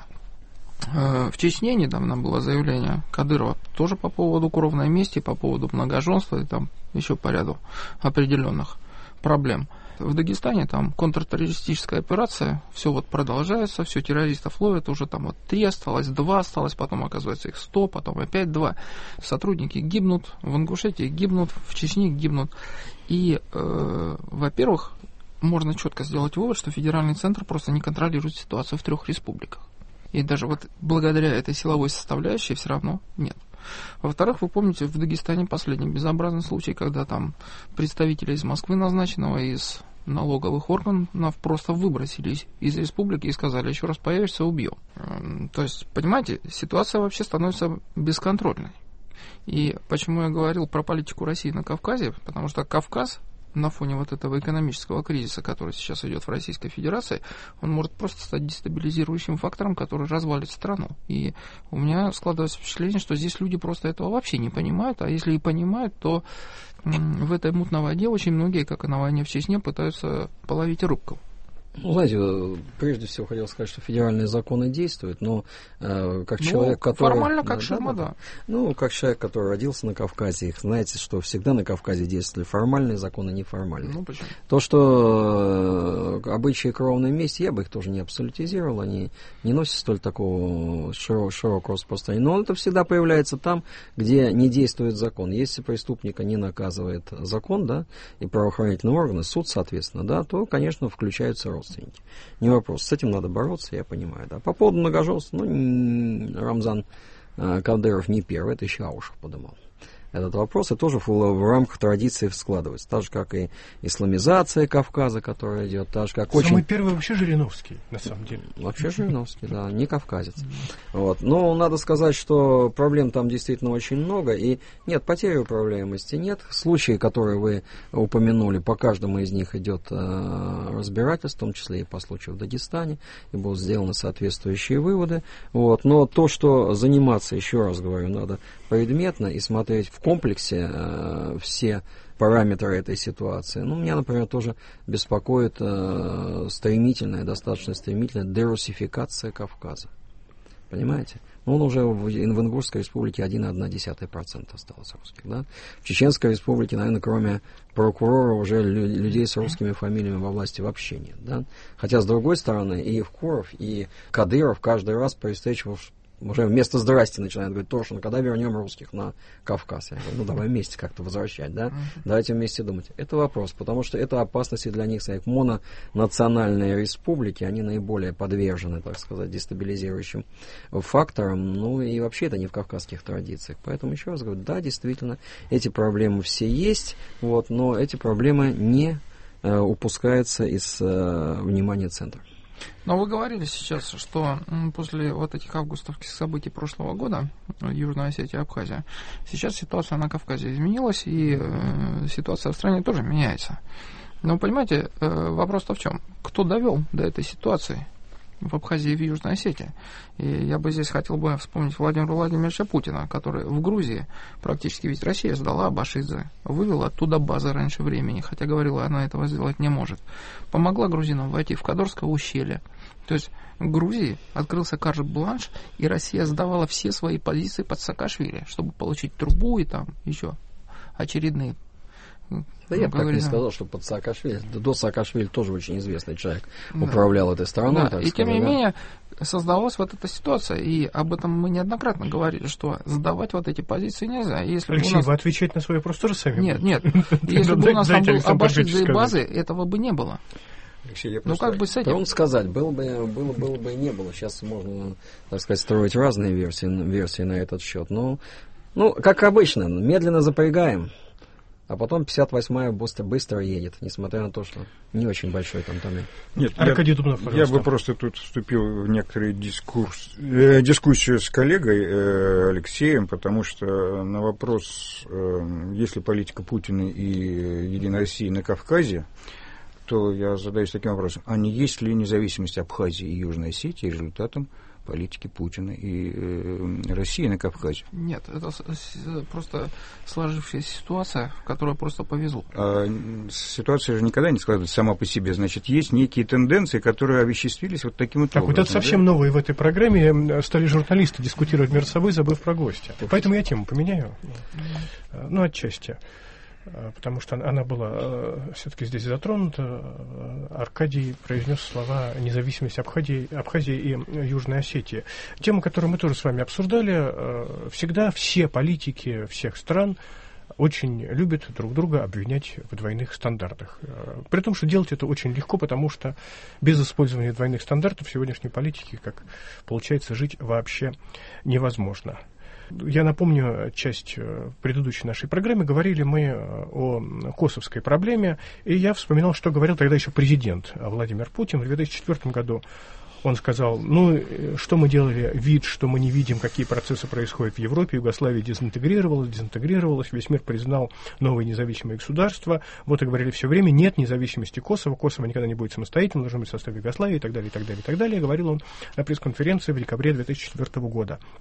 В Чечне недавно было заявление Кадырова тоже по поводу кровной мести, по поводу многоженства и там еще по ряду определенных проблем. В Дагестане там контртеррористическая операция, все вот продолжается, все террористов ловят, уже там вот три осталось, два осталось, потом оказывается их сто, потом опять два. Сотрудники гибнут, в Ингушетии гибнут, в Чечне гибнут. И, э, во-первых, можно четко сделать вывод, что федеральный центр просто не контролирует ситуацию в трех республиках. И даже вот благодаря этой силовой составляющей все равно нет. Во-вторых, вы помните, в Дагестане последний безобразный случай, когда там представителя из Москвы назначенного, из налоговых органов просто выбросили из, из республики и сказали, еще раз появишься, убьем. То есть, понимаете, ситуация вообще становится бесконтрольной. И почему я говорил про политику России на Кавказе, потому что Кавказ на фоне вот этого экономического кризиса, который сейчас идет в Российской Федерации, он может просто стать дестабилизирующим фактором, который развалит страну. И у меня складывается впечатление, что здесь люди просто этого вообще не понимают, а если и понимают, то в этой мутной воде очень многие, как и на войне в Чечне, пытаются половить рыбку. Ну, знаете, прежде всего хотел сказать, что федеральные законы действуют, но э, как ну, человек, который... Формально как да, Ширма, да, да. Ну, как человек, который родился на Кавказе, их знаете, что всегда на Кавказе действовали формальные законы, неформальные. Ну, почему? То, что э, обычаи кровной мести, я бы их тоже не абсолютизировал, они не носят столь такого широкого, широкого распространения. Но это всегда появляется там, где не действует закон. Если преступника не наказывает закон, да, и правоохранительные органы, суд, соответственно, да, то, конечно, включаются родственники. Не вопрос. С этим надо бороться, я понимаю. Да. По поводу многоженства, ну, Рамзан э, Кадыров не первый, это еще Аушев подымал этот вопрос, и тоже в, в рамках традиции складывается. Так же, как и исламизация Кавказа, которая идет, так же, как Самый очень... первый вообще Жириновский, на самом деле. Вообще Жириновский, да, не кавказец. Вот. Но надо сказать, что проблем там действительно очень много, и нет, потери управляемости нет. Случаи, которые вы упомянули, по каждому из них идет э, разбирательство, в том числе и по случаю в Дагестане, и будут сделаны соответствующие выводы. Вот. Но то, что заниматься, еще раз говорю, надо предметно и смотреть в комплексе э, все параметры этой ситуации. Ну, меня, например, тоже беспокоит э, стремительная, достаточно стремительная дерусификация Кавказа. Понимаете? Ну, он уже в, в Ингушской республике один целых одна десятая процента осталось русских. Да? В Чеченской республике, наверное, кроме прокурора, уже лю- людей с русскими фамилиями во власти вообще нет. Да? Хотя, с другой стороны, и Евкуров, и Кадыров каждый раз при встрече уже вместо «здрасте» начинают говорить: Торшин, когда вернем русских на Кавказ? Я говорю, ну давай вместе как-то возвращать, да? Uh-huh. Давайте вместе думать. Это вопрос, потому что это опасности для них, своих мононациональные республики, они наиболее подвержены, так сказать, дестабилизирующим факторам, ну и вообще это не в кавказских традициях. Поэтому еще раз говорю, да, действительно, эти проблемы все есть, вот, но эти проблемы не э, упускаются из э, внимания центра. Но вы говорили сейчас, что после вот этих августовских событий прошлого года, Южная Осетия, Абхазия, сейчас ситуация на Кавказе изменилась, и э, ситуация в стране тоже меняется. Но, понимаете, э, вопрос-то в чем? Кто довел до этой ситуации в Абхазии и в Южной Осетии? И я бы здесь хотел бы вспомнить Владимира Владимировича Путина, который в Грузии, практически ведь Россия сдала Абашидзе, вывела оттуда базы раньше времени, хотя говорила, она этого сделать не может. Помогла грузинам войти в Кадорское ущелье. То есть в Грузии открылся карт-бланш, и Россия сдавала все свои позиции под Саакашвили, чтобы получить трубу и там еще очередные. Да я бы так не сказал, что под Саакашвили. До Саакашвили тоже очень известный человек да. управлял этой страной. Да. Так и сказать, тем не да. менее создалась вот эта ситуация, и об этом мы неоднократно говорили, что сдавать вот эти позиции нельзя. Если Алексей, нас... вы отвечать на свой вопрос тоже сами Нет, будете? нет. Если бы у нас там был Абашидзе и базы, этого бы не было. Алексей, я ну, как бы с этим... Трудно сказать, было бы, было, было бы и не было. Сейчас можно, так сказать, строить разные версии, версии на этот счет. Но, ну, как обычно, медленно запрягаем, а потом пятьдесят восьмая быстро, быстро едет, несмотря на то, что не очень большой там тоннель. Нет, Аркадий я, Дубнов, я бы просто тут вступил в некоторый дискурс, э, дискуссию с коллегой э, Алексеем, потому что на вопрос, э, есть ли политика Путина и Единой России на Кавказе, то я задаюсь таким вопросом: а не есть ли независимость Абхазии и Южной Осетии результатом политики Путина и э, России на Кавказе? Нет, это просто сложившаяся ситуация, в которой просто повезло. А ситуация же никогда не складывается сама по себе. Значит, есть некие тенденции, которые овеществились вот таким вот так, образом. вот это совсем да? новое в этой программе. Стали журналисты дискутировать между собой, забыв про гостя. Поэтому я тему поменяю. Mm-hmm. Ну, отчасти. Потому что она была э, все-таки здесь затронута. Аркадий произнес слова независимость Абхазии, Абхазии и Южной Осетии. Тема, которую мы тоже с вами обсуждали, э, всегда все политики всех стран очень любят друг друга обвинять в двойных стандартах. Э, при том, что делать это очень легко, потому что без использования двойных стандартов в сегодняшней политике, как получается, жить вообще невозможно. Я напомню, часть предыдущей нашей программы говорили мы о косовской проблеме, и я вспоминал, что говорил тогда еще президент Владимир Путин. В две тысячи четвёртом году он сказал: ну, что мы делали вид, что мы не видим, какие процессы происходят в Европе, Югославия дезинтегрировалась, дезинтегрировалась, весь мир признал новые независимые государства. Вот и говорили все время: нет независимости Косово, Косово никогда не будет самостоятельным, должен быть в составе Югославии и так далее, и так далее, и так далее. Говорил он на пресс-конференции в декабре две тысячи четвёртого года.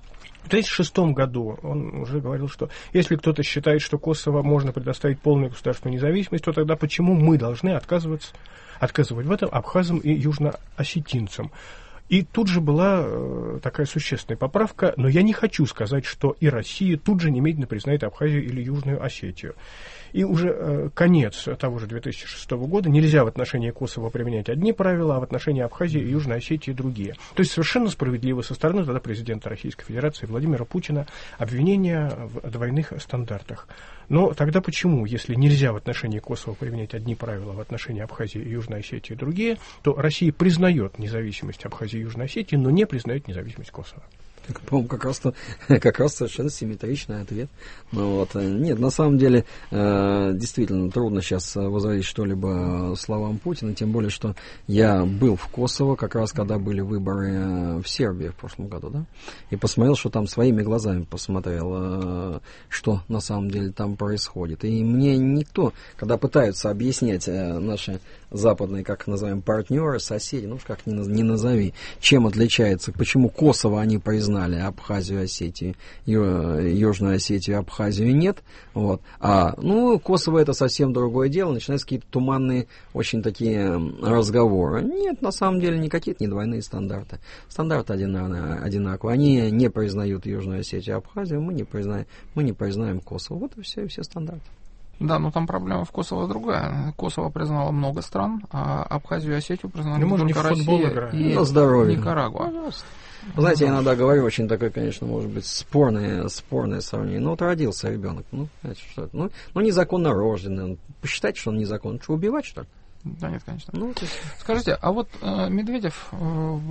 В тысяча девятьсот тридцать шестом году он уже говорил, что если кто-то считает, что Косово можно предоставить полную государственную независимость, то тогда почему мы должны отказываться, отказывать в этом абхазам и южноосетинцам? И тут же была э, такая существенная поправка, но я не хочу сказать, что и Россия тут же немедленно признает Абхазию или Южную Осетию. И уже э, конец того же две тысячи шестого года, нельзя в отношении Косово применять одни правила, а в отношении Абхазии и Южной Осетии другие. То есть совершенно справедливо со стороны тогда президента Российской Федерации Владимира Путина обвинения в двойных стандартах. Но тогда почему, если нельзя в отношении Косово применять одни правила, в отношении Абхазии и Южной Осетии другие, то Россия признает независимость Абхазии и Южной Осетии, но не признает независимость Косово? Так, по-моему, как раз, как раз совершенно симметричный ответ. Ну, вот, нет, на самом деле, э, действительно, трудно сейчас возразить что-либо словам Путина, тем более, что я был в Косово, как раз когда были выборы в Сербии в прошлом году, да, и посмотрел, что там своими глазами посмотрел, э, что на самом деле там происходит. И мне никто, когда пытаются объяснять э, наши западные, как называем, партнеры, соседи, ну, как ни, ни назови, чем отличается, почему Косово они признали, Абхазию, Осетию, Ю, Южную Осетию, Абхазию нет. Вот. А, ну, Косово это совсем другое дело, начинаются какие-то туманные, очень такие разговоры. Нет, на самом деле, никакие не двойные стандарты. Стандарты одинаковые. Они не признают Южную Осетию, Абхазию, мы не признаем, мы не признаем Косово. Вот и все, и все стандарты. Да, но там проблема в Косово другая. Косово признало много стран, а Абхазию и Осетию признали ну, только Россия и Никарагуа. Вы знаете, я иногда говорю, очень такое, конечно, может быть, спорное, спорное сравнение. Ну, вот родился ребенок, ну, знаете, что это? Ну, ну, незаконно рожденный. Посчитайте, что он незаконно. Что, убивать, что ли? Да нет, конечно. Ну, это... Скажите, а вот э, Медведев э,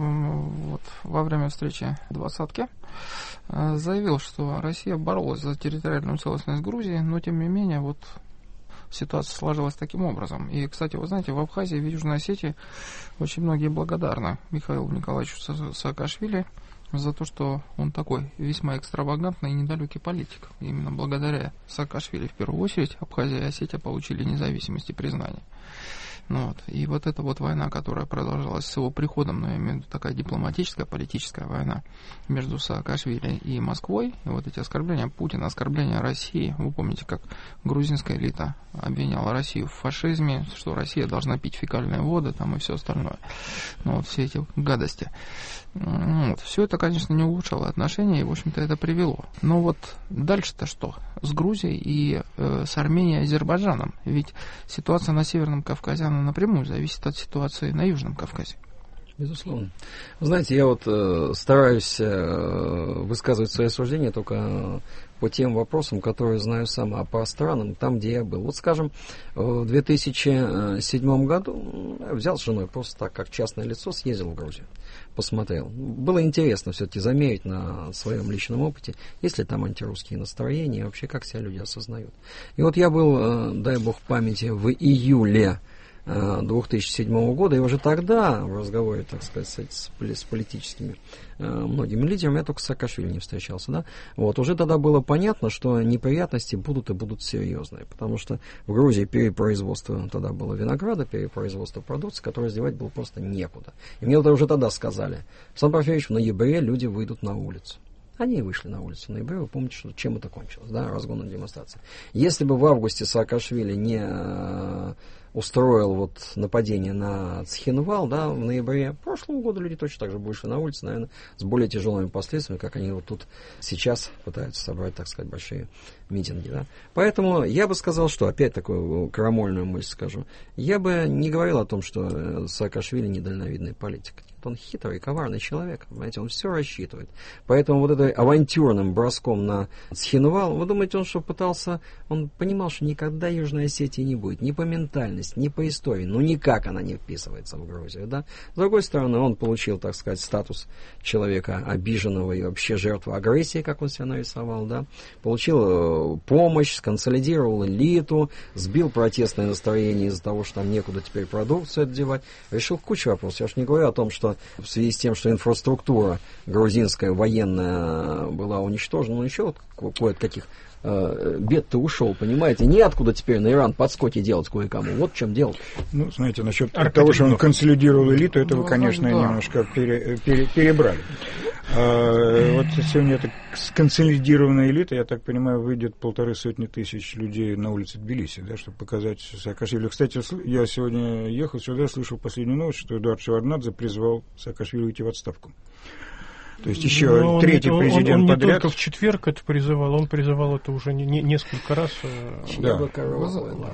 вот, во время встречи в двадцатке э, заявил, что Россия боролась за территориальную целостность Грузии, но, тем не менее, вот ситуация сложилась таким образом. И, кстати, вы знаете, в Абхазии и в Южной Осетии очень многие благодарны Михаилу Николаевичу Саакашвили за то, что он такой весьма экстравагантный и недалекий политик. И именно благодаря Саакашвили, в первую очередь, Абхазия и Осетия получили независимость и признание. Ну, вот. И вот эта вот война, которая продолжалась с его приходом, ну, я имею в виду такая дипломатическая, политическая война между Саакашвили и Москвой, и вот эти оскорбления Путина, оскорбления России, вы помните, как грузинская элита обвиняла Россию в фашизме, что Россия должна пить фекальные воды там и все остальное. Ну, вот все эти гадости. Вот. Все это, конечно, не улучшало отношения, и, в общем-то, это привело. Но вот дальше-то что? С Грузией и э, с Арменией и Азербайджаном. Ведь ситуация на Северном Кавказе, она напрямую зависит от ситуации на Южном Кавказе. Безусловно. Вы знаете, я вот э, стараюсь э, высказывать свои суждения только по тем вопросам, которые знаю сам, а по странам, там, где я был. Вот, скажем, в две тысячи седьмом году я взял с женой просто так, как частное лицо, съездил в Грузию, посмотрел. Было интересно все-таки замерить на своем личном опыте, есть ли там антирусские настроения, и вообще, как себя люди осознают. И вот я был, дай бог памяти, в июле две тысячи седьмого года, и уже тогда в разговоре, так сказать, с, с политическими э, многими лидерами, я только с Саакашвили не встречался, да, вот, уже тогда было понятно, что неприятности будут и будут серьезные, потому что в Грузии перепроизводство тогда было винограда, перепроизводство продукции, которое сделать было просто некуда. И мне это уже тогда сказали: Александр Порфирьевич, в ноябре люди выйдут на улицу. Они и вышли на улицу в ноябре, вы помните, что, чем это кончилось, да, разгонной демонстрации. Если бы в августе Саакашвили не э, устроил вот нападение на Цхинвал, да, в ноябре прошлого года люди точно так же вышли на улицу, наверное, с более тяжелыми последствиями, как они вот тут сейчас пытаются собрать, так сказать, большие митинги, да. Поэтому я бы сказал, что, опять такую крамольную мысль скажу, я бы не говорил о том, что Саакашвили недальновидный политик. Он хитрый, коварный человек, понимаете, он все рассчитывает. Поэтому вот этой авантюрным броском на Цхинвал, вы думаете, он что, пытался, он понимал, что никогда Южной Осетии не будет, ни по ментальности, ни по истории, ну никак она не вписывается в Грузию, да. С другой стороны, он получил, так сказать, статус человека обиженного и вообще жертвы агрессии, как он себя нарисовал, да, получил помощь, сконсолидировал элиту, сбил протестное настроение из-за того, что там некуда теперь продукцию отдевать, решил кучу вопросов. Я уж не говорю о том, что в связи с тем, что инфраструктура грузинская военная была уничтожена, ну еще вот кое-каких э, бед-то ушел, понимаете, неоткуда теперь на Иран подскоки делать кое-кому. Вот в чем дело. Ну, знаете, насчет Аркадий того, что он консолидировал элиту, это ну, вы, конечно, да. немножко пере, пере, перебрали. А, вот сегодня это сконсолидированная элита, я так понимаю, выйдет полторы сотни тысяч людей на улице Тбилиси, да, чтобы показать Саакашвили. Кстати, я сегодня ехал сюда, слышал последнюю новость, что Эдуард Шеварднадзе призвал Саакашвили уйти в отставку. То есть еще Но третий он, президент он, он подряд. не только в четверг это призывал, он призывал это уже не, не, несколько раз. Чья бы корова,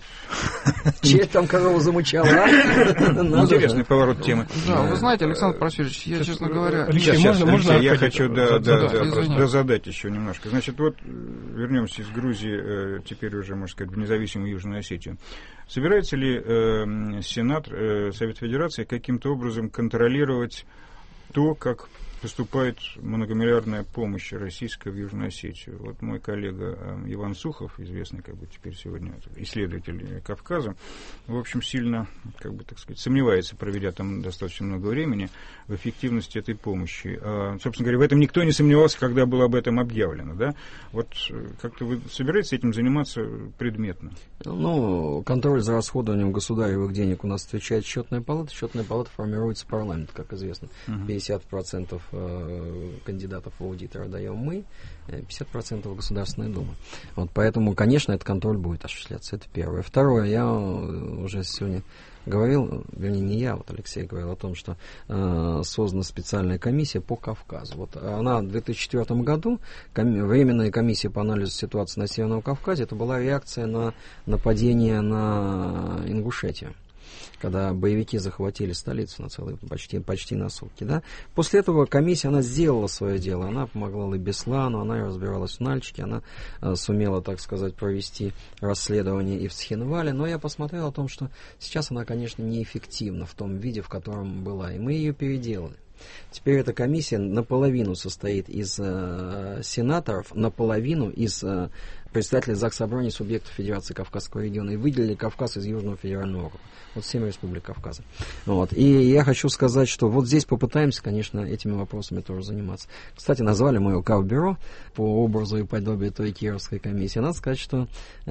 чья там корова замучала? Интересный поворот темы. Да, вы знаете, Александр Просвирович, я, честно говоря... Алексей, Сейчас, можно, Алексей, можно я хочу да, да, да, да, да, задать еще немножко. Значит, вот вернемся из Грузии, теперь уже, можно сказать, в независимую Южную Осетию. Собирается ли э, Сенат, э, Совет Федерации каким-то образом контролировать то, как поступает многомиллиардная помощь российская в Южную Осетию? Вот мой коллега Иван Сухов, известный как бы теперь сегодня исследователь Кавказа, в общем, сильно, как бы так сказать, сомневается, проведя там достаточно много времени, в эффективности этой помощи. А, собственно говоря, в этом никто не сомневался, когда было об этом объявлено, да? Вот как-то вы собираетесь этим заниматься предметно? Ну, контроль за расходованием государевых денег у нас отвечает счетная палата. Счетная палата формируется парламент, как известно. Uh-huh. пятьдесят процентов кандидатов в аудитора даем мы, пятьдесят процентов Государственная Дума. Вот, поэтому, конечно, этот контроль будет осуществляться. Это первое. Второе, я уже сегодня говорил, вернее, не я, вот Алексей говорил о том, что э, создана специальная комиссия по Кавказу. Вот она в две тысячи четвёртом году, коми- Временная комиссия по анализу ситуации на Северном Кавказе, это была реакция на нападение на Ингушетию, когда боевики захватили столицу на целые, почти, почти на сутки. Да? После этого комиссия, она сделала свое дело, она помогла Лабеслану, она разбиралась в Нальчике, она э, сумела, так сказать, провести расследование и в Цхинвале, но я посмотрел о том, что сейчас она, конечно, неэффективна в том виде, в котором была, и мы ее переделали. Теперь эта комиссия наполовину состоит из э, сенаторов, наполовину из э, представителей Заксобрания субъектов Федерации Кавказского региона, и выделили Кавказ из Южного федерального округа. Вот семь республик Кавказа. Вот. И я хочу сказать, что вот здесь попытаемся, конечно, этими вопросами тоже заниматься. Кстати, назвали мы его Кавбюро по образу и подобию той Кировской комиссии. Надо сказать, что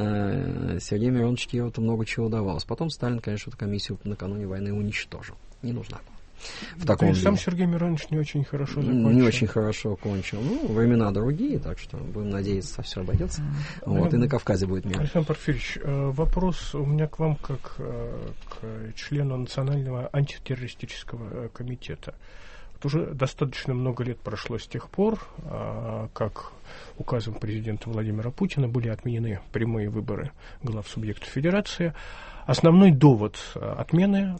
э, Сергею Мироновичу Кирову-то много чего удавалось. Потом Сталин, конечно, эту комиссию накануне войны уничтожил. Не нужна была. В таком То есть сам Сергей Миронович не очень хорошо закончил. Не очень хорошо кончил. Ну, времена другие, так что будем надеяться, все обойдется. Вот, ну, и на Кавказе будет мир. Александр Порфирьевич, вопрос у меня к вам как к члену Национального антитеррористического комитета. Вот уже достаточно много лет прошло с тех пор, как указом президента Владимира Путина были отменены прямые выборы глав субъектов Федерации. Основной довод отмены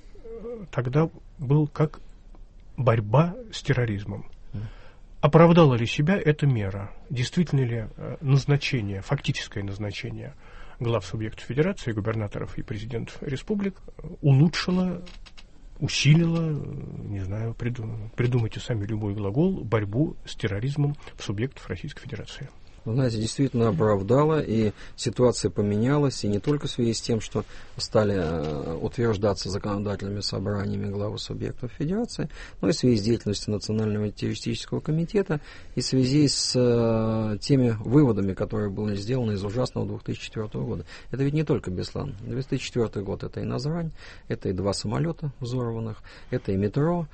тогда был как борьба с терроризмом. Оправдала ли себя эта мера? Действительно ли назначение, фактическое назначение глав субъектов Федерации, губернаторов и президентов республик улучшило, усилило, не знаю, придум, придумайте сами любой глагол, борьбу с терроризмом субъектов Российской Федерации? Вы знаете, действительно оправдала, и ситуация поменялась, и не только в связи с тем, что стали утверждаться законодательными собраниями главы субъектов Федерации, но и в связи с деятельностью Национального террористического комитета, и в связи с э, теми выводами, которые были сделаны из ужасного две тысячи четвёртого года. Это ведь не только Беслан. две тысячи четвёртый год — это и Назрань, это и два самолета взорванных, это и метро,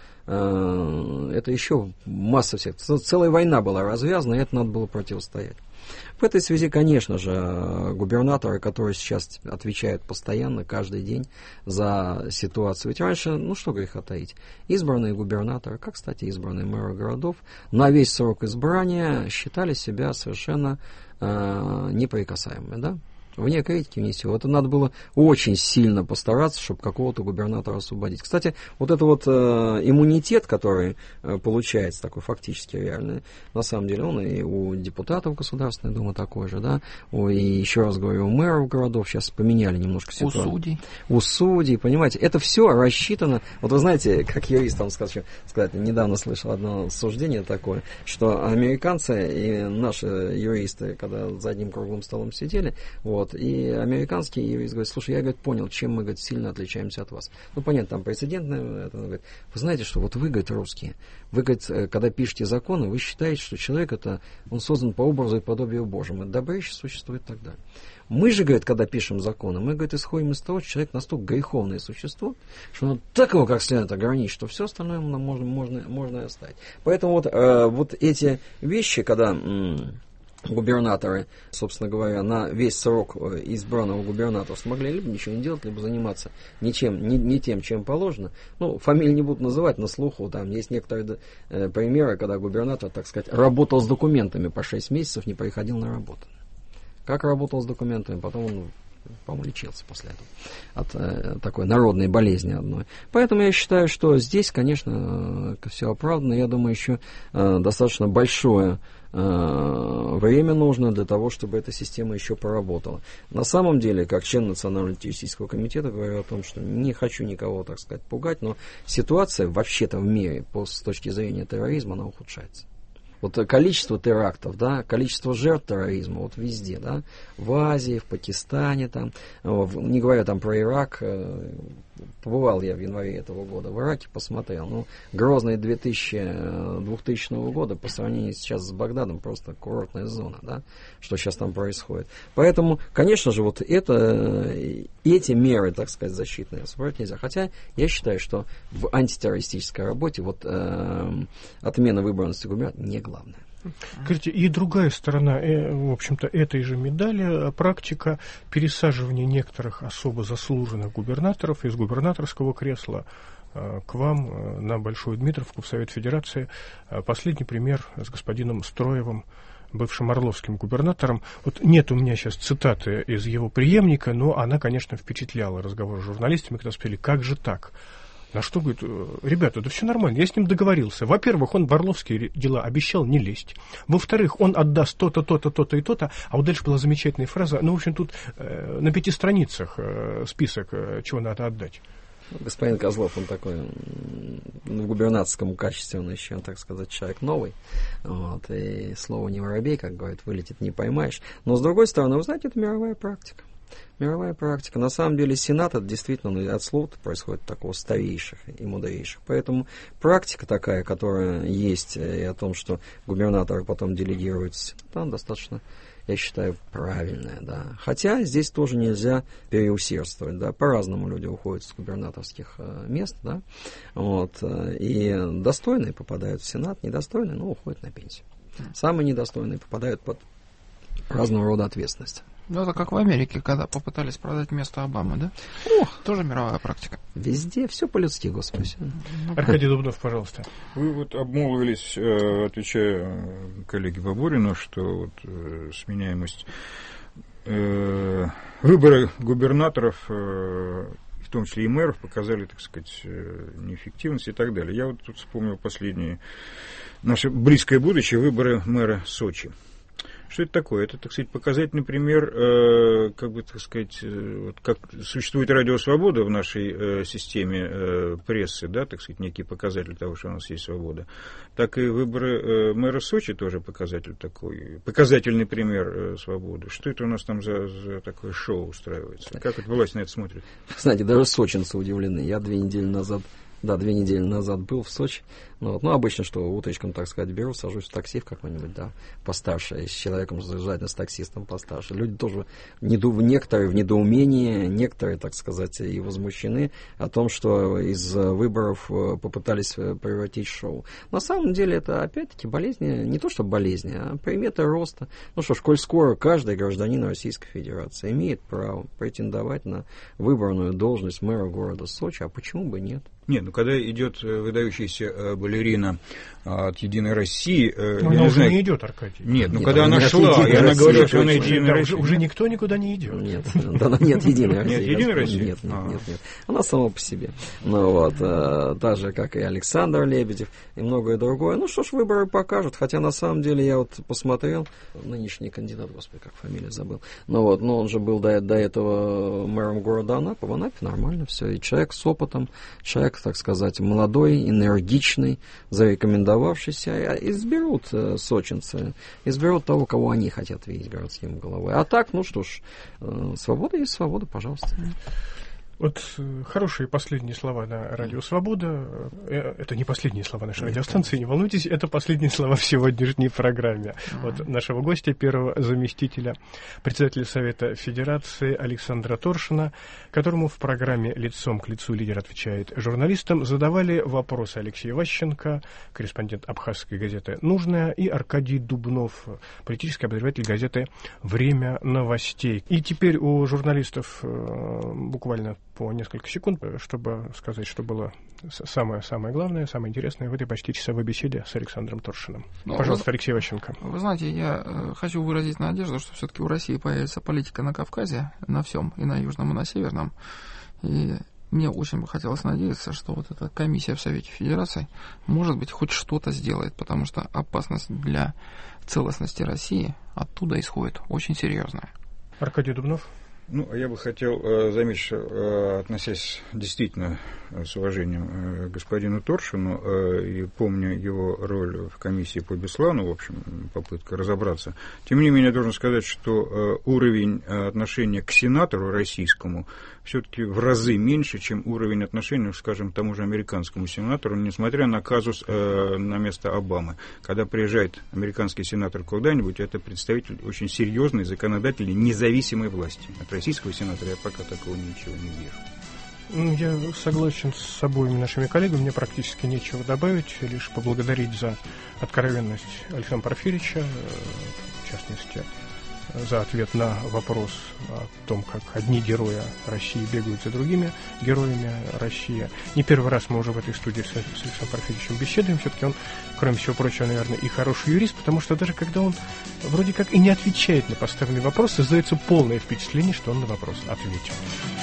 э, это еще масса всех. Целая война была развязана, и это надо было противостоять. В этой связи, конечно же, губернаторы, которые сейчас отвечают постоянно, каждый день за ситуацию. Ведь раньше, ну что греха таить, избранные губернаторы, как, кстати, избранные мэры городов, на весь срок избрания считали себя совершенно э, неприкасаемыми, да? Вне критики, вне всего. Это надо было очень сильно постараться, чтобы какого-то губернатора освободить. Кстати, вот этот вот э, иммунитет, который э, получается, такой фактически реальный, на самом деле он и у депутатов Государственной Думы такой же, да, у, и еще раз говорю, у мэров городов сейчас поменяли немножко ситуацию. У судей. У судей, понимаете, это все рассчитано. Вот вы знаете, как юрист там сказать, сказать, недавно слышал одно суждение такое, что американцы и наши юристы, когда за одним круглым столом сидели, вот, Вот. И американский юрист говорит: слушай, я, говорит, понял, чем мы, говорит, сильно отличаемся от вас. Ну, понятно, там прецедентное. Это, говорит, вы знаете, что вот вы, говорит, русские, вы, говорит, когда пишете законы, вы считаете, что человек это, он создан по образу и подобию Божьему. Это добрейшее существует и так далее. Мы же, говорит, когда пишем законы, мы, говорит, исходим из того, что человек настолько греховное существо, что надо так его как следует ограничить, что все остальное нам можно, можно, можно и оставить. Поэтому вот, э, вот эти вещи, когда м- губернаторы, собственно говоря, на весь срок избранного губернатора смогли либо ничего не делать, либо заниматься ничем, не, не тем, чем положено. Ну, фамилии не буду называть, на слуху там есть некоторые э, примеры, когда губернатор, так сказать, работал с документами по шесть месяцев, не приходил на работу. Как работал с документами, потом он, по-моему, лечился после этого от э, такой народной болезни одной. Поэтому я считаю, что здесь, конечно, э, все оправдано. Я думаю, еще э, достаточно большое э, время нужно для того, чтобы эта система еще поработала. На самом деле, как член Национального террористического комитета, говорю о том, что не хочу никого, так сказать, пугать, но ситуация вообще-то в мире по, с точки зрения терроризма, она ухудшается. Вот количество терактов, да, количество жертв терроризма, вот везде, да, в Азии, в Пакистане, там, не говоря там про Ирак, побывал я в январе этого года в Ираке, посмотрел, ну, грозные две тысячи двухтысячного года по сравнению сейчас с Багдадом просто курортная зона, да, что сейчас там происходит. Поэтому, конечно же, вот это, эти меры, так сказать, защитные освобождать нельзя. Хотя я считаю, что в антитеррористической работе вот э, отмена выборности губернатора не главное. Скажите, и другая сторона, э, в общем-то, этой же медали, практика пересаживания некоторых особо заслуженных губернаторов из губернаторского кресла э, к вам э, на Большую Дмитровку в Совет Федерации. Э, последний пример с господином Строевым, бывшим орловским губернатором. Вот нет у меня сейчас цитаты из его преемника, но она, конечно, впечатляла разговор с журналистами, когда спросили, как же так? На что, говорит, ребята, да все нормально, я с ним договорился. Во-первых, он в орловские дела обещал не лезть. Во-вторых, он отдаст то-то, то-то, то-то и то-то. А вот дальше была замечательная фраза. Ну, в общем, тут э, на пяти страницах э, список, э, чего надо отдать. Господин Козлов, он такой, в губернаторском качестве он еще, так сказать, человек новый. Вот, и слово не воробей, как говорят, вылетит, не поймаешь. Но, с другой стороны, вы знаете, это мировая практика. Мировая практика. На самом деле Сенат это действительно от слов происходит такого старейших и мудрейших. Поэтому практика такая, которая есть, и о том, что губернаторы потом делегируются, там достаточно, я считаю, правильная, да. Хотя здесь тоже нельзя переусердствовать, да. По-разному люди уходят с губернаторских э, мест, да. Вот, э, и достойные попадают в Сенат, недостойные, ну, уходят на пенсию. Самые недостойные попадают под разного рода ответственность. Ну, это как в Америке, когда попытались продать место Обамы, да? Ох, тоже мировая практика. Везде все по-людски, Господи. Аркадий Дубнов, пожалуйста. Вы вот обмолвились, отвечая коллеге Бабурину, что вот сменяемость э, выборы губернаторов, э, в том числе и мэров, показали, так сказать, неэффективность и так далее. Я вот тут вспомнил последние наше близкое будущее, выборы мэра Сочи. Что это такое? Это, так сказать, показательный пример, э, как бы, так сказать, э, вот как существует радио «Свобода» в нашей э, системе э, прессы, да, так сказать, некий показатель того, что у нас есть свобода, так и выборы э, мэра Сочи тоже показатель такой, показательный пример э, свободы. Что это у нас там за, за такое шоу устраивается? Как вот власть на это смотрит? Знаете, даже сочинцы удивлены. Я две недели назад... Да, две недели назад был в Сочи. Ну, вот, ну, обычно, что утречком, так сказать, беру, сажусь в такси в какой-нибудь, да, постарше, с человеком, желательно с таксистом постарше. Люди тоже, недо... некоторые в недоумении, некоторые, так сказать, и возмущены о том, что из выборов попытались превратить в шоу. На самом деле, это, опять-таки, болезни, не то что болезни, а приметы роста. Ну что ж, коль скоро каждый гражданин Российской Федерации имеет право претендовать на выборную должность мэра города Сочи, а почему бы нет? Нет, ну когда идет выдающаяся балерина от «Единой России», но она не уже знаю... не идет, Аркадий. Нет, ну нет, когда она, она шла, и она говорила, что она «Единая Россия». Уже никто никуда не идет. Нет, да, нет «Единой России». Нет, «Единой России»? Нет, нет, нет, нет. Она сама по себе. Ну вот, так же, как и Александр Лебедев, и многое другое. Ну что ж, выборы покажут. Хотя на самом деле я вот посмотрел, нынешний кандидат, господи, как фамилию забыл. Ну вот, но он же был до, до этого мэром города Анапа. В Анапе нормально все. И человек с опытом, человек, человек, так сказать, молодой, энергичный, зарекомендовавшийся, изберут сочинцы, изберут того, кого они хотят видеть городским головой. А так, ну что ж, свобода есть свобода, пожалуйста. Вот хорошие последние слова на радио «Свобода». Это не последние слова нашей радиостанции, не волнуйтесь, это последние слова в сегодняшней программе. Вот нашего гостя, первого заместителя председателя Совета Федерации Александра Торшина, которому в программе «Лицом к лицу» лидер отвечает журналистам, задавали вопросы Алексей Ващенко, корреспондент абхазской газеты «Нужная», и Аркадий Дубнов, политический обозреватель газеты «Время новостей». И теперь у журналистов буквально по несколько секунд, чтобы сказать, что было самое-самое главное, самое интересное в этой почти часовой беседе с Александром Торшиным. Ну, пожалуйста, вы, Алексей Ващенко. Вы знаете, я хочу выразить надежду, что все-таки у России появится политика на Кавказе, на всем, и на Южном, и на Северном. И мне очень бы хотелось надеяться, что вот эта комиссия в Совете Федерации, может быть, хоть что-то сделает, потому что опасность для целостности России оттуда исходит очень серьезная. Аркадий Дубнов. Ну, я бы хотел э, заметить, что, э, относясь действительно э, с уважением э, к господину Торшину э, и помня его роль в комиссии по Беслану, в общем, попытка разобраться, тем не менее, я должен сказать, что э, уровень э, отношения к сенатору российскому все-таки в разы меньше, чем уровень отношений, скажем, к тому же американскому сенатору, несмотря на казус э, на место Обамы. Когда приезжает американский сенатор куда-нибудь, это представитель очень серьезной законодательной независимой власти. От российского сенатора я пока такого ничего не вижу. Я согласен с обоими нашими коллегами, мне практически нечего добавить, лишь поблагодарить за откровенность Александра Порфирьевича, в частности, за ответ на вопрос о том, как одни герои России бегают за другими героями России. Не первый раз мы уже в этой студии с Александром Порфирьевичем беседуем. Все-таки он, кроме всего прочего, наверное, и хороший юрист, потому что даже когда он вроде как и не отвечает на поставленный вопрос, создается полное впечатление, что он на вопрос ответил.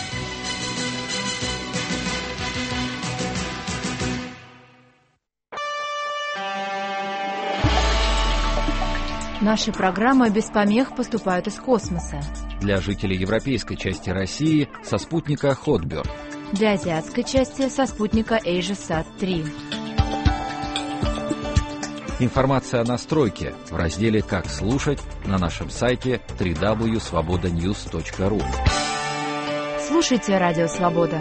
Наши программы без помех поступают из космоса. Для жителей европейской части России со спутника Хотберг. Для азиатской части со спутника AsiaSat три. Информация о настройке в разделе «Как слушать» на нашем сайте дабл ю дабл ю дабл ю точка свобода ньюс точка ру. Слушайте Радио Свобода.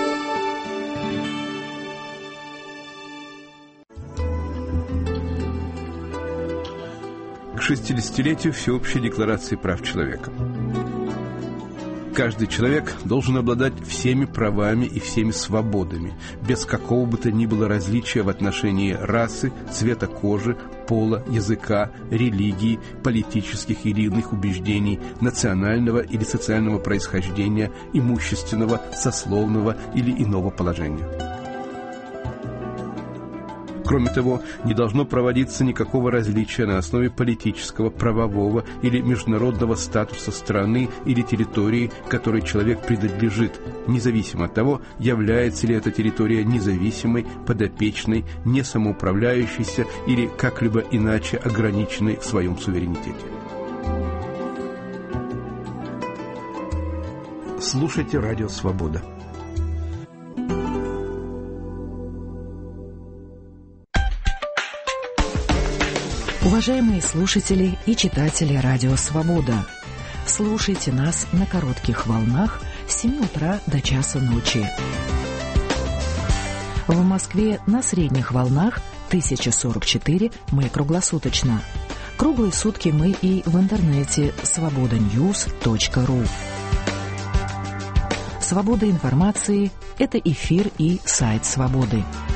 К шестидесятилетию Всеобщей декларации прав человека. Каждый человек должен обладать всеми правами и всеми свободами, без какого бы то ни было различия в отношении расы, цвета кожи, пола, языка, религии, политических или иных убеждений, национального или социального происхождения, имущественного, сословного или иного положения. Кроме того, не должно проводиться никакого различия на основе политического, правового или международного статуса страны или территории, которой человек принадлежит, независимо от того, является ли эта территория независимой, подопечной, несамоуправляющейся или как-либо иначе ограниченной в своем суверенитете. Слушайте Радио Свобода. Уважаемые слушатели и читатели Радио Свобода, слушайте нас на коротких волнах с семи утра до часа ночи. В Москве на средних волнах тысяча сорок четыре мы круглосуточно. Круглые сутки мы и в интернете свобода ньюс точка ру. Свобода информации – это эфир и сайт Свободы.